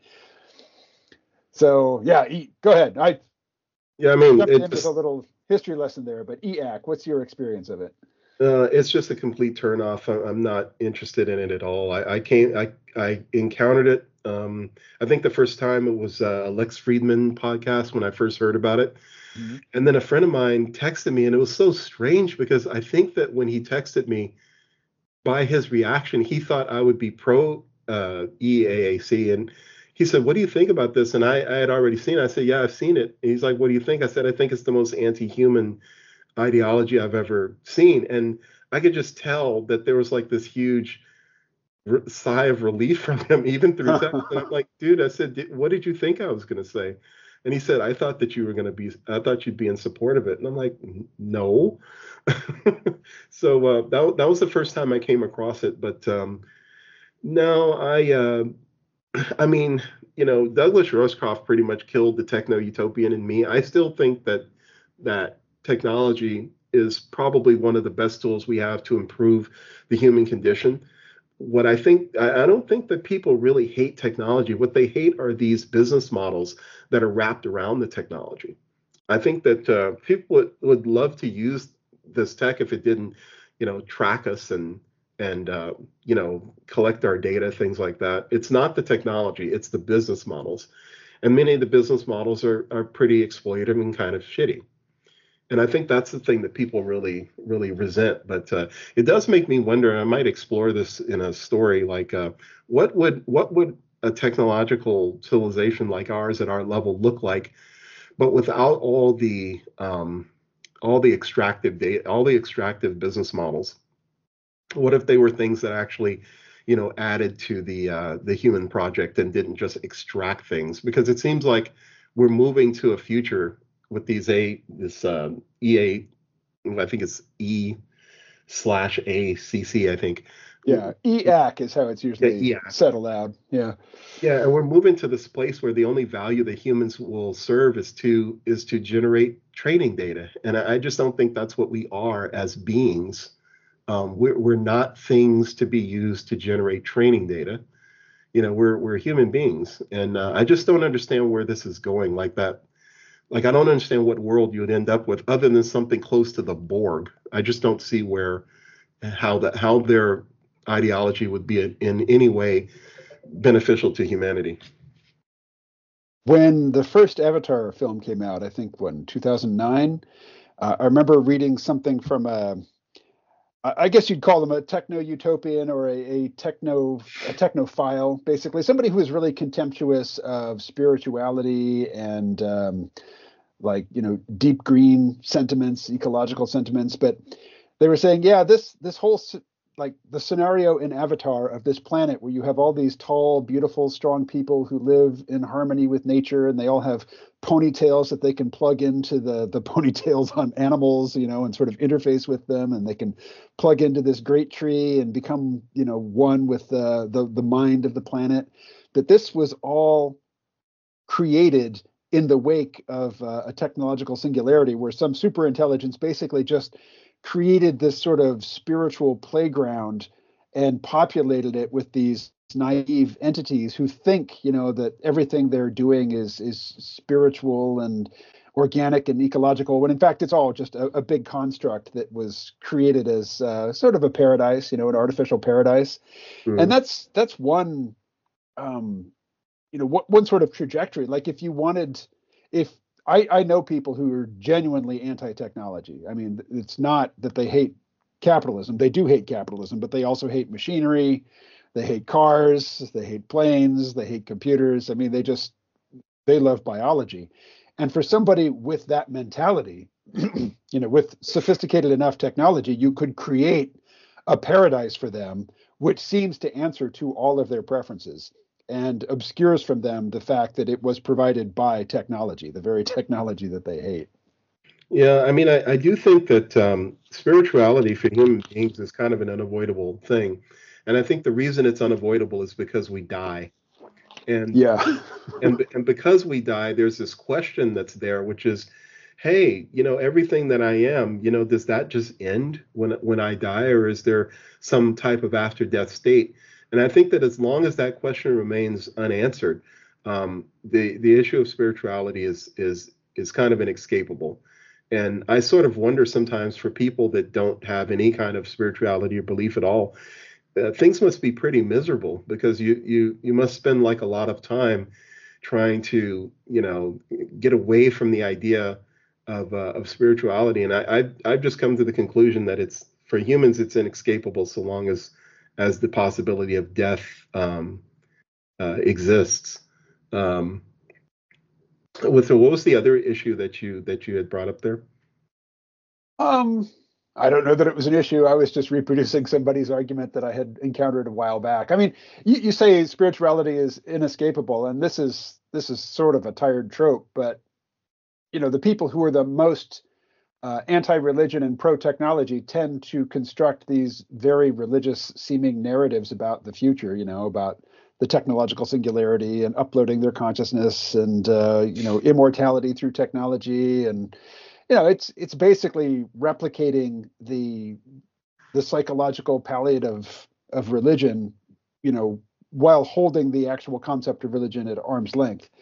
So yeah, e, go ahead. I yeah. I mean, jumped it in with a just little history lesson there, but E A C, what's your experience of it? uh, it's just a complete turn off. I- I'm not interested in it at all. I, I came, I, I encountered it. Um, I think the first time it was uh, a Lex Friedman podcast when I first heard about it. Mm-hmm. And then a friend of mine texted me, and it was so strange because I think that when he texted me, by his reaction, he thought I would be pro uh, E A A C. And he said, "What do you think about this?" And I, I had already seen it. I said, "Yeah, I've seen it." And he's like, "What do you think?" I said, "I think it's the most anti-human ideology I've ever seen." And I could just tell that there was like this huge r- sigh of relief from him, even through text. And I'm like, "Dude," I said, "Di- what did you think I was going to say?" And he said, "I thought that you were going to be, I thought you'd be in support of it." And I'm like, "N- No." So uh, that that was the first time I came across it. But um, no, I uh, I mean, you know, Douglas Rosecroft pretty much killed the techno utopian in me. I still think that that technology is probably one of the best tools we have to improve the human condition. What I think, I, I don't think that people really hate technology. What they hate are these business models that are wrapped around the technology. I think that uh, people would, would love to use this tech if it didn't, you know, track us and and uh, you know collect our data, things like that. It's not the technology; it's the business models, and many of the business models are are pretty exploitative and kind of shitty. And I think that's the thing that people really really resent. But uh, it does make me wonder. And I might explore this in a story like uh, what would what would a technological civilization like ours at our level look like, but without all the um, all the extractive data, all the extractive business models. What if they were things that actually, you know, added to the uh, the human project and didn't just extract things? Because it seems like we're moving to a future with these a this uh, E A, I think it's E slash A C C, I think. Yeah, E A C is how it's Yeah, usually yeah, said aloud. Yeah. yeah, and we're moving to this place where the only value that humans will serve is to is to generate training data, and I, I just don't think that's what we are as beings. Um, we're we're not things to be used to generate training data. You know, we're we're human beings, and uh, I just don't understand where this is going. Like that, like I don't understand what world you would end up with, other than something close to the Borg. I just don't see where how that how their ideology would be in, in any way beneficial to humanity. When the first Avatar film came out, I think when two thousand nine, Uh, I remember reading something from a, I guess you'd call them a techno-utopian or a, a techno a technophile, basically somebody who is really contemptuous of spirituality and um, like you know deep green sentiments, ecological sentiments. But they were saying, yeah, this this whole like the scenario in Avatar of this planet where you have all these tall, beautiful, strong people who live in harmony with nature, and they all have ponytails that they can plug into the the ponytails on animals, you know, and sort of interface with them, and they can plug into this great tree and become, you know, one with the the, the mind of the planet. That this was all created in the wake of uh, a technological singularity where some super intelligence basically just created this sort of spiritual playground and populated it with these naive entities who think, you know, that everything they're doing is is spiritual and organic and ecological, when in fact it's all just a, a big construct that was created as uh, sort of a paradise, you know, an artificial paradise. Mm. And that's that's one, um, you know, one, one sort of trajectory. Like if you wanted, if I, I know people who are genuinely anti-technology. I mean, it's not that they hate capitalism. They do hate capitalism, but they also hate machinery. They hate cars. They hate planes. They hate computers. I mean, they just, they love biology. And for somebody with that mentality, you know, with sophisticated enough technology, you could create a paradise for them, which seems to answer to all of their preferences and obscures from them the fact that it was provided by technology, the very technology that they hate. Yeah, I mean, I, I do think that um, spirituality for human beings is kind of an unavoidable thing. And I think the reason it's unavoidable is because we die. And yeah. and and because we die, there's this question that's there, which is, hey, you know, everything that I am, you know, does that just end when when I die, or is there some type of after death state? And I think that as long as that question remains unanswered, um, the the issue of spirituality is is is kind of inescapable. And I sort of wonder sometimes for people that don't have any kind of spirituality or belief at all, uh, things must be pretty miserable, because you you you must spend like a lot of time trying to, you know, get away from the idea of uh, of spirituality. And I I've, I've just come to the conclusion that it's, for humans, it's inescapable so long as as the possibility of death um, uh, exists. Um, with so what was the other issue that you that you had brought up there? Um, I don't know that it was an issue. I was just reproducing somebody's argument that I had encountered a while back. I mean, you, you say spirituality is inescapable, and this is this is sort of a tired trope, but you know, the people who are the most uh, anti-religion and pro-technology tend to construct these very religious-seeming narratives about the future. You know, about the technological singularity and uploading their consciousness, and uh, you know, immortality through technology, and you know, it's it's basically replicating the the psychological palette of of religion, you know, while holding the actual concept of religion at arm's length.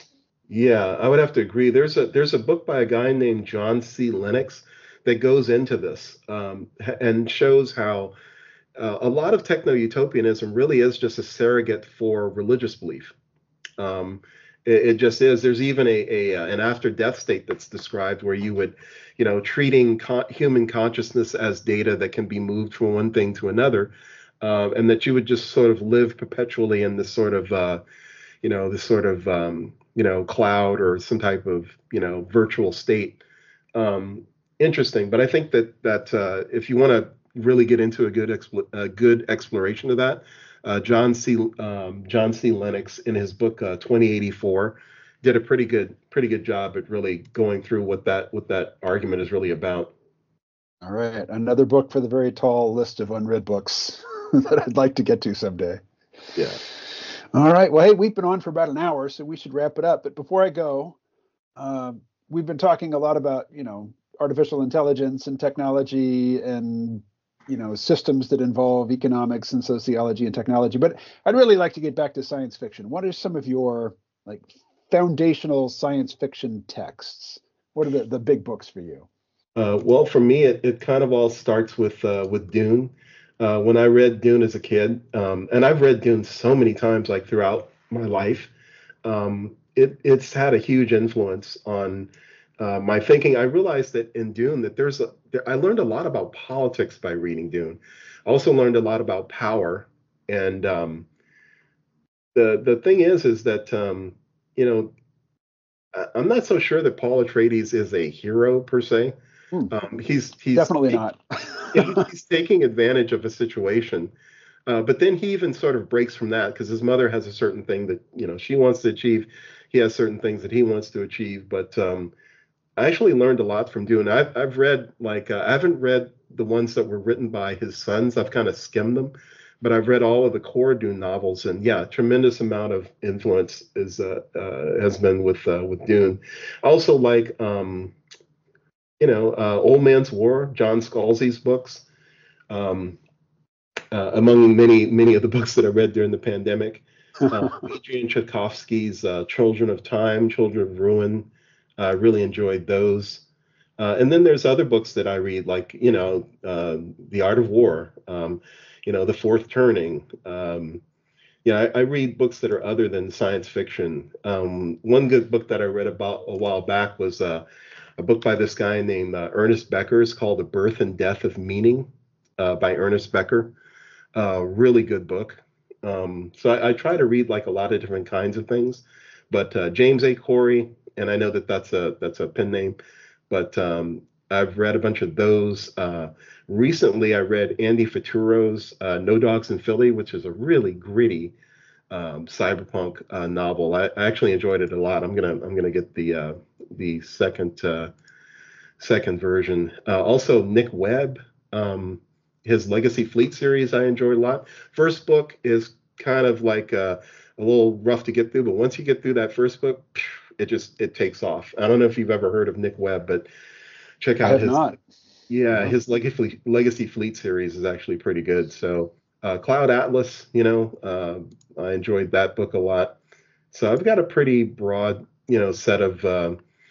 Yeah, I would have to agree. There's a there's a book by a guy named John C. Lennox that goes into this um, and shows how uh, a lot of techno-utopianism really is just a surrogate for religious belief. Um, it, it just is. There's even a, a an after-death state that's described where you would, you know, treating con- human consciousness as data that can be moved from one thing to another, uh, and that you would just sort of live perpetually in this sort of, uh, you know, this sort of um, you know, cloud or some type of, you know, virtual state. Um, interesting, but I think that that uh, if you want to really get into a good expl- a good exploration of that, uh, John C. Um, John C. Lennox in his book uh, twenty eighty-four did a pretty good pretty good job at really going through what that what that argument is really about. All right, another book for the very tall list of unread books that I'd like to get to someday. Yeah. All right. Well, hey, we've been on for about an hour, so we should wrap it up. But before I go, uh, we've been talking a lot about, you know, artificial intelligence and technology and, you know, systems that involve economics and sociology and technology. But I'd really like to get back to science fiction. What are some of your like foundational science fiction texts? What are the, the big books for you? Uh, well, for me, it, it kind of all starts with uh, with Dune. Uh, when I read Dune as a kid, um, and I've read Dune so many times, like throughout my life, um, it, it's had a huge influence on uh, my thinking, I realized that in Dune that there's a there, I learned a lot about politics by reading Dune. I also learned a lot about power, and um, the the thing is is that um, you know I- I'm not so sure that Paul Atreides is a hero per se. Hmm, Um, he's he's definitely not. yeah, he, he's taking advantage of a situation. Uh, but then he even sort of breaks from that because his mother has a certain thing that you know she wants to achieve. He has certain things that he wants to achieve. But um, I actually learned a lot from doing. I've I've read like uh, I haven't read the ones that were written by his sons. I've kind of skimmed them, but I've read all of the core Dune novels, and yeah, tremendous amount of influence is uh, uh, has been with uh, with Dune. I also like um, you know uh, Old Man's War, John Scalzi's books. Um, uh, among many many of the books that I read during the pandemic. Uh, Adrian Tchaikovsky's uh, Children of Time, Children of Ruin. I uh, really enjoyed those. Uh, and then there's other books that I read, like you know, uh, The Art of War, um, you know, The Fourth Turning. Um, yeah, I, I read books that are other than science fiction. Um, one good book that I read about a while back was uh, a book by this guy named uh, Ernest Becker. It's called The Birth and Death of Meaning uh, by Ernest Becker. Uh, really good book. Um, so I, I try to read like a lot of different kinds of things, but uh, James A. Corey, and I know that that's a that's a pen name, but um, I've read a bunch of those. Uh, recently, I read Andy Faturo's uh, No Dogs in Philly, which is a really gritty um, cyberpunk uh, novel. I, I actually enjoyed it a lot. I'm gonna I'm gonna get the uh, the second uh, second version. Uh, also, Nick Webb. Um, his Legacy Fleet series I enjoyed a lot. First book is kind of like uh, a little rough to get through, but once you get through that first book, it just it takes off. I don't know if you've ever heard of Nick Webb, but check I out have his not. yeah No. his Legacy Legacy Fleet series is actually pretty good. So uh, Cloud Atlas, you know, uh, I enjoyed that book a lot. So I've got a pretty broad you know set of uh,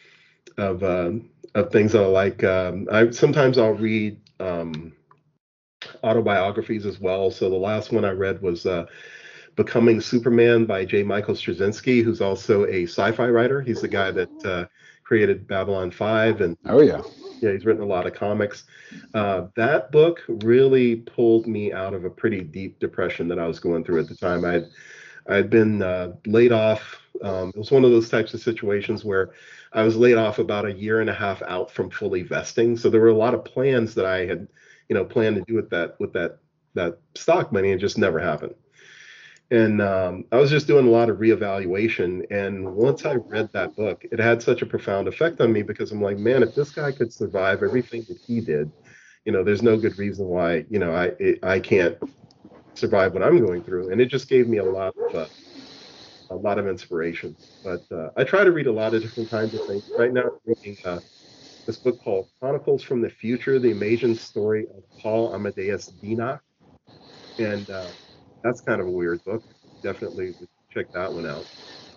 of uh, of things that I like. Um, I sometimes I'll read. Um, autobiographies as well. So the last one I read was uh, Becoming Superman by J. Michael Straczynski, who's also a sci-fi writer. He's the guy that uh, created Babylon five, and Oh yeah. yeah, he's written a lot of comics. Uh, that book really pulled me out of a pretty deep depression that I was going through at the time. I'd I'd been uh, laid off. Um, it was one of those types of situations where I was laid off about a year and a half out from fully vesting. So there were a lot of plans that I had, you know, planned to do with that with that that stock money, and it just never happened. And um, I was just doing a lot of reevaluation. And once I read that book, it had such a profound effect on me because I'm like, man, if this guy could survive everything that he did, you know, there's no good reason why, you know, I it, I can't survive what I'm going through. And it just gave me a lot of uh, a lot of inspiration. But uh, I try to read a lot of different kinds of things. Right now, I'm reading uh, this book called Chronicles from the Future: The Amazing Story of Paul Amadeus Dina, and uh, that's kind of a weird book. Definitely would check that one out.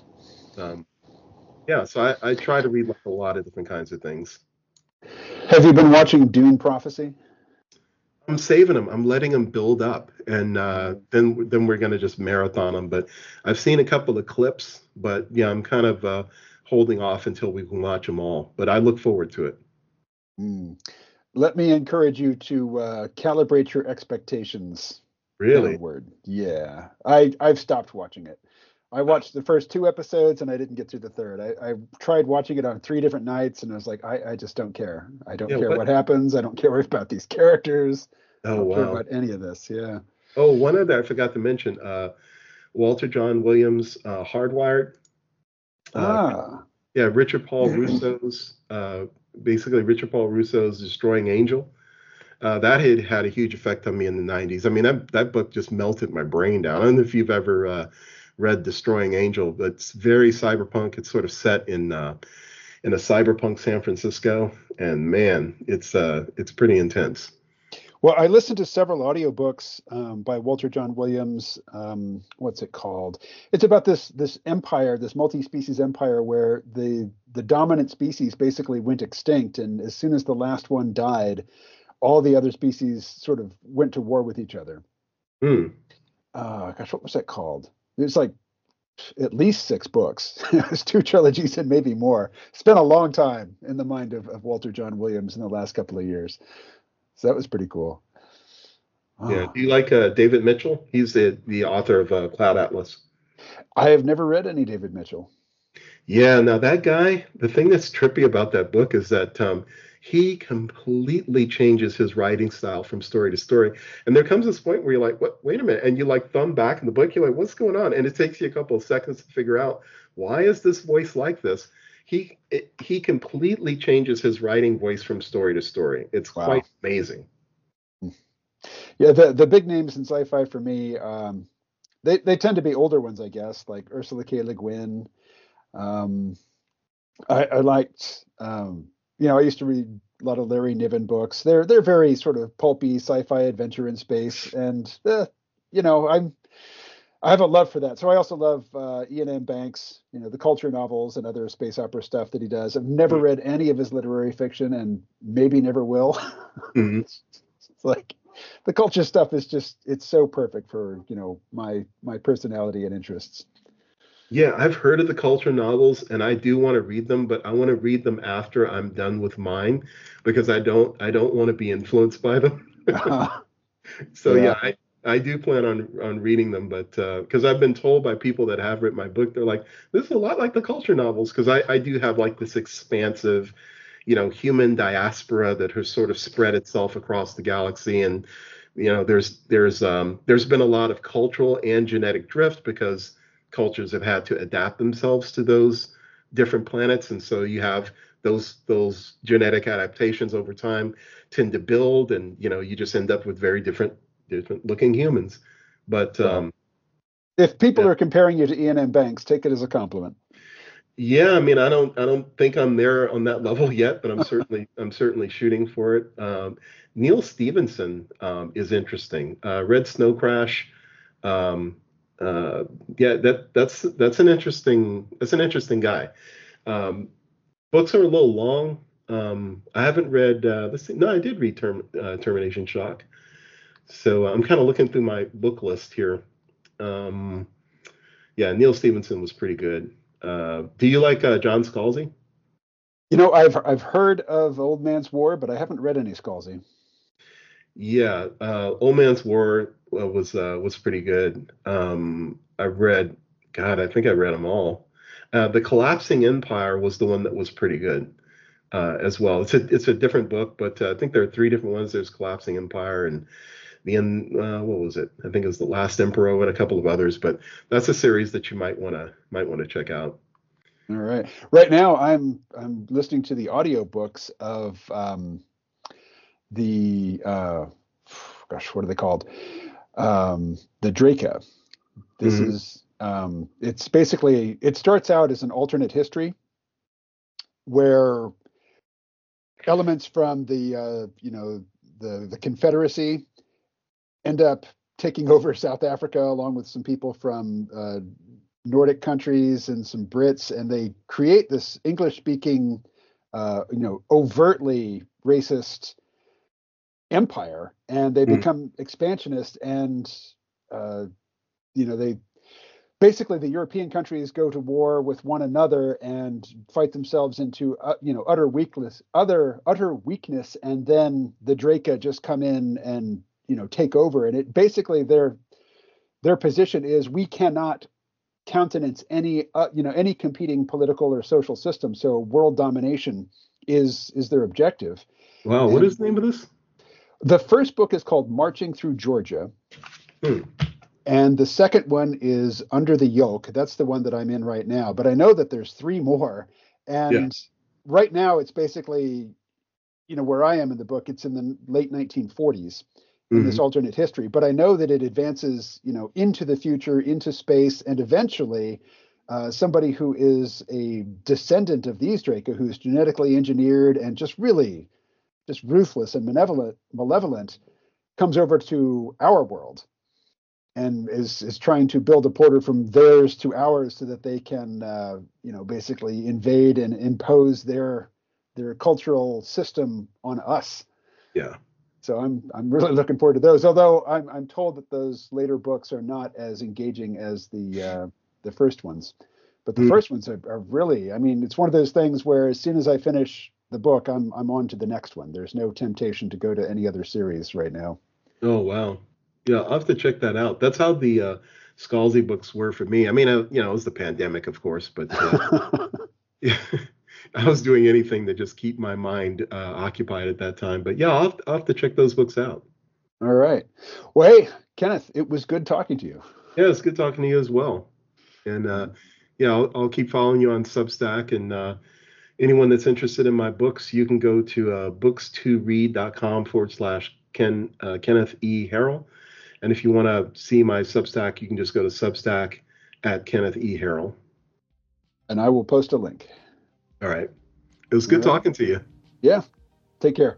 Um, yeah, so I, I try to read like a lot of different kinds of things. Have you been watching Dune Prophecy? I'm saving them. I'm letting them build up, and uh, then then we're gonna just marathon them. But I've seen a couple of clips, but yeah, I'm kind of uh, holding off until we can watch them all. But I look forward to it. Hmm. Let me encourage you to uh, calibrate your expectations Really? downward. Yeah, I I've stopped watching it. I watched the first two episodes and I didn't get through the third. I, I tried watching it on three different nights and I was like, I, I just don't care. I don't Yeah. care What? what happens. I don't care about these characters. I Oh don't care wow. about any of this. Yeah. Oh, one other I forgot to mention. Uh, Walter John Williams, uh, Hardwired. Uh, Ah, yeah, Richard Paul Russo's. Uh, basically, Richard Paul Russo's Destroying Angel. Uh, that had had a huge effect on me in the nineties. I mean, that that book just melted my brain down. I don't know if you've ever uh, read Destroying Angel, but it's very cyberpunk. It's sort of set in uh, in a cyberpunk San Francisco, and man, it's uh, it's pretty intense. well, I listened to several audiobooks um, by Walter John Williams. Um, what's it called? It's about this this empire, this multi-species empire, where the the dominant species basically went extinct, and as soon as the last one died, all the other species sort of went to war with each other. Hmm. Uh, gosh, what was that called? It's like at least six books. It was two trilogies and maybe more. Spent a long time in the mind of, of Walter John Williams in the last couple of years. So that was pretty cool. Yeah. Oh. Do you like uh, David Mitchell? He's the the author of uh, Cloud Atlas. I have never read any David Mitchell. Yeah. Now that guy, the thing that's trippy about that book is that um, he completely changes his writing style from story to story. And there comes this point where you're like, what? Wait a minute. And you like thumb back in the book. You're like, what's going on? And it takes you a couple of seconds to figure out, why is this voice like this? He it, he completely changes his writing voice from story to story. It's Wow. quite amazing. Yeah, the the big names in sci-fi for me, um, they they tend to be older ones, I guess, like Ursula K. Le Guin. Um, I, I liked, um, you know, I used to read a lot of Larry Niven books. They're they're very sort of pulpy sci-fi adventure in space, and uh, you know, I'm I have a love for that. So I also love uh, Ian M. Banks, you know, the culture novels and other space opera stuff that he does. I've never read any of his literary fiction, and maybe never will. Mhm. It's like the culture stuff is just, it's so perfect for, you know, my my personality and interests. Yeah, I've heard of the culture novels and I do want to read them, but I want to read them after I'm done with mine because I don't I don't want to be influenced by them. So Yeah. yeah, I, I do plan on on reading them, but because I've been told by people that have read my book, they're like, this is a lot like the culture novels because I, I do have like this expansive, you know, human diaspora that has sort of spread itself across the galaxy. And, you know, there's there's um there's been a lot of cultural and genetic drift because cultures have had to adapt themselves to those different planets. And so you have those those genetic adaptations over time tend to build, and you know, you just end up with very different different looking humans. But Well, um if people yeah. are comparing you to Ian M. Banks, take it as a compliment. Yeah, I mean, I don't, I don't think I'm there on that level yet, but I'm certainly, I'm certainly shooting for it. Um, Neil Stevenson um, is interesting. Uh, Red Snow Crash. Um, uh, yeah, that that's that's an interesting, that's an interesting guy. Um, books are a little long. Um, I haven't read. Uh, let's see. No, I did read Term, uh, Termination Shock. So uh, I'm kind of looking through my book list here. Um, yeah, Neil Stevenson was pretty good. Uh, do you like uh, John Scalzi? You know, I've I've heard of Old Man's War, but I haven't read any Scalzi. Yeah, uh, Old Man's War uh, was uh, was pretty good. Um, I read, God, I think I read them all. Uh, The Collapsing Empire was the one that was pretty good uh, as well. It's a it's a different book, but uh, I think there are three different ones. There's Collapsing Empire and the end. Uh, what was it? I think it was The Last Emperor and a couple of others. But that's a series that you might wanna might want to check out. All right. Right now, I'm I'm listening to the audiobooks of um, the uh, gosh, what are they called? Um, the Draca. This Mhm. is um, it's basically, it starts out as an alternate history where elements from the uh, you know the the Confederacy end up taking over South Africa along with some people from uh, Nordic countries and some Brits, and they create this English-speaking, uh, you know, overtly racist empire, and they Mhm. become expansionist, and uh, you know, they basically, the European countries go to war with one another and fight themselves into uh, you know utter weakness, other utter weakness, and then the Draca just come in and you know take over, and it basically their their position is we cannot countenance any uh, you know any competing political or social system. So world domination is is their objective. Wow, what is And the name of this? the first book is called Marching Through Georgia, Hmm. and the second one is Under the Yoke. That's the one that I'm in right now. But I know that there's three more, Yeah. and right now it's basically you know where I am in the book. It's in the late nineteen forties. In Hmm. this alternate history, but I know that it advances, you know, into the future, into space, and eventually, uh, somebody who is a descendant of these Draco, who's genetically engineered and just really, just ruthless and malevolent, malevolent, comes over to our world and is is trying to build a portal from theirs to ours so that they can, uh, you know, basically invade and impose their their cultural system on us. Yeah. So I'm I'm really looking forward to those. Although I'm I'm told that those later books are not as engaging as the uh, the first ones. But the Mm. first ones are, are really, I mean, it's one of those things where as soon as I finish the book, I'm I'm on to the next one. There's no temptation to go to any other series right now. Oh, wow. Yeah, I'll have to check that out. That's how the uh, Scalzi books were for me. I mean, I, you know, it was the pandemic, of course, but uh, yeah, I was doing anything to just keep my mind uh, occupied at that time. But yeah, I'll have, I'll have to check those books out. All right. Well, hey, Kenneth, it was good talking to you. Yeah, it's good talking to you as well. And uh, yeah, I'll, I'll keep following you on Substack. And uh, anyone that's interested in my books, you can go to uh, books to read dot com forward slash Ken, uh, Kenneth E. Harrell. And if you want to see my Substack, you can just go to Substack at Kenneth E. Harrell. And I will post a link. All right. It was good All right. talking to you. Yeah. Take care.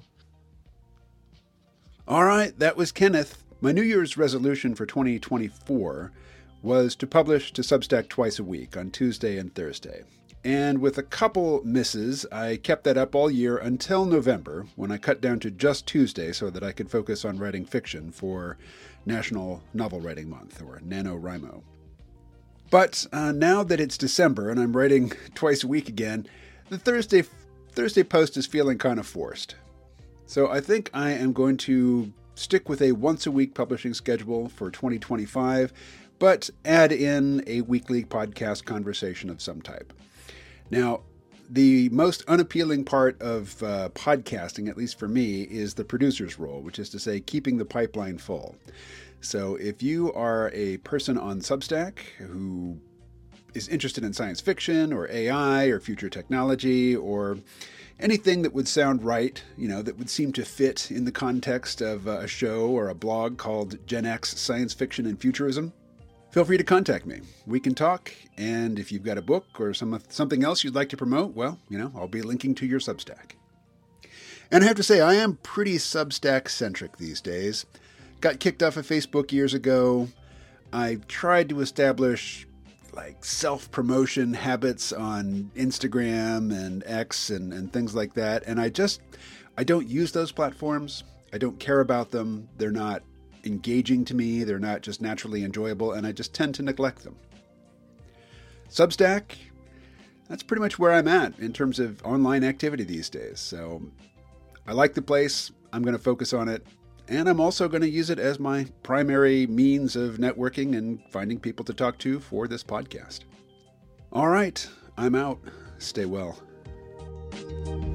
All right, that was Kenneth. My New Year's resolution for twenty twenty-four was to publish to Substack twice a week on Tuesday and Thursday. And with a couple misses, I kept that up all year until November, when I cut down to just Tuesday so that I could focus on writing fiction for National Novel Writing Month, or NaNoWriMo. But uh, now that it's December and I'm writing twice a week again, the Thursday Thursday post is feeling kind of forced. So I think I am going to stick with a once-a-week publishing schedule for twenty twenty-five, but add in a weekly podcast conversation of some type. Now, the most unappealing part of uh, podcasting, at least for me, is the producer's role, which is to say keeping the pipeline full. So if you are a person on Substack who is interested in science fiction or A I or future technology or anything that would sound right, you know, that would seem to fit in the context of a show or a blog called Gen X Science Fiction and Futurism, feel free to contact me. We can talk, and if you've got a book or some something else you'd like to promote, well, you know, I'll be linking to your Substack. And I have to say, I am pretty Substack-centric these days. Got kicked off of Facebook years ago. I tried to establish like self-promotion habits on Instagram and X and, and things like that. And I just, I don't use those platforms. I don't care about them. They're not engaging to me. They're not just naturally enjoyable. And I just tend to neglect them. Substack, that's pretty much where I'm at in terms of online activity these days. So I like the place. I'm going to focus on it. And I'm also going to use it as my primary means of networking and finding people to talk to for this podcast. All right, I'm out. Stay well.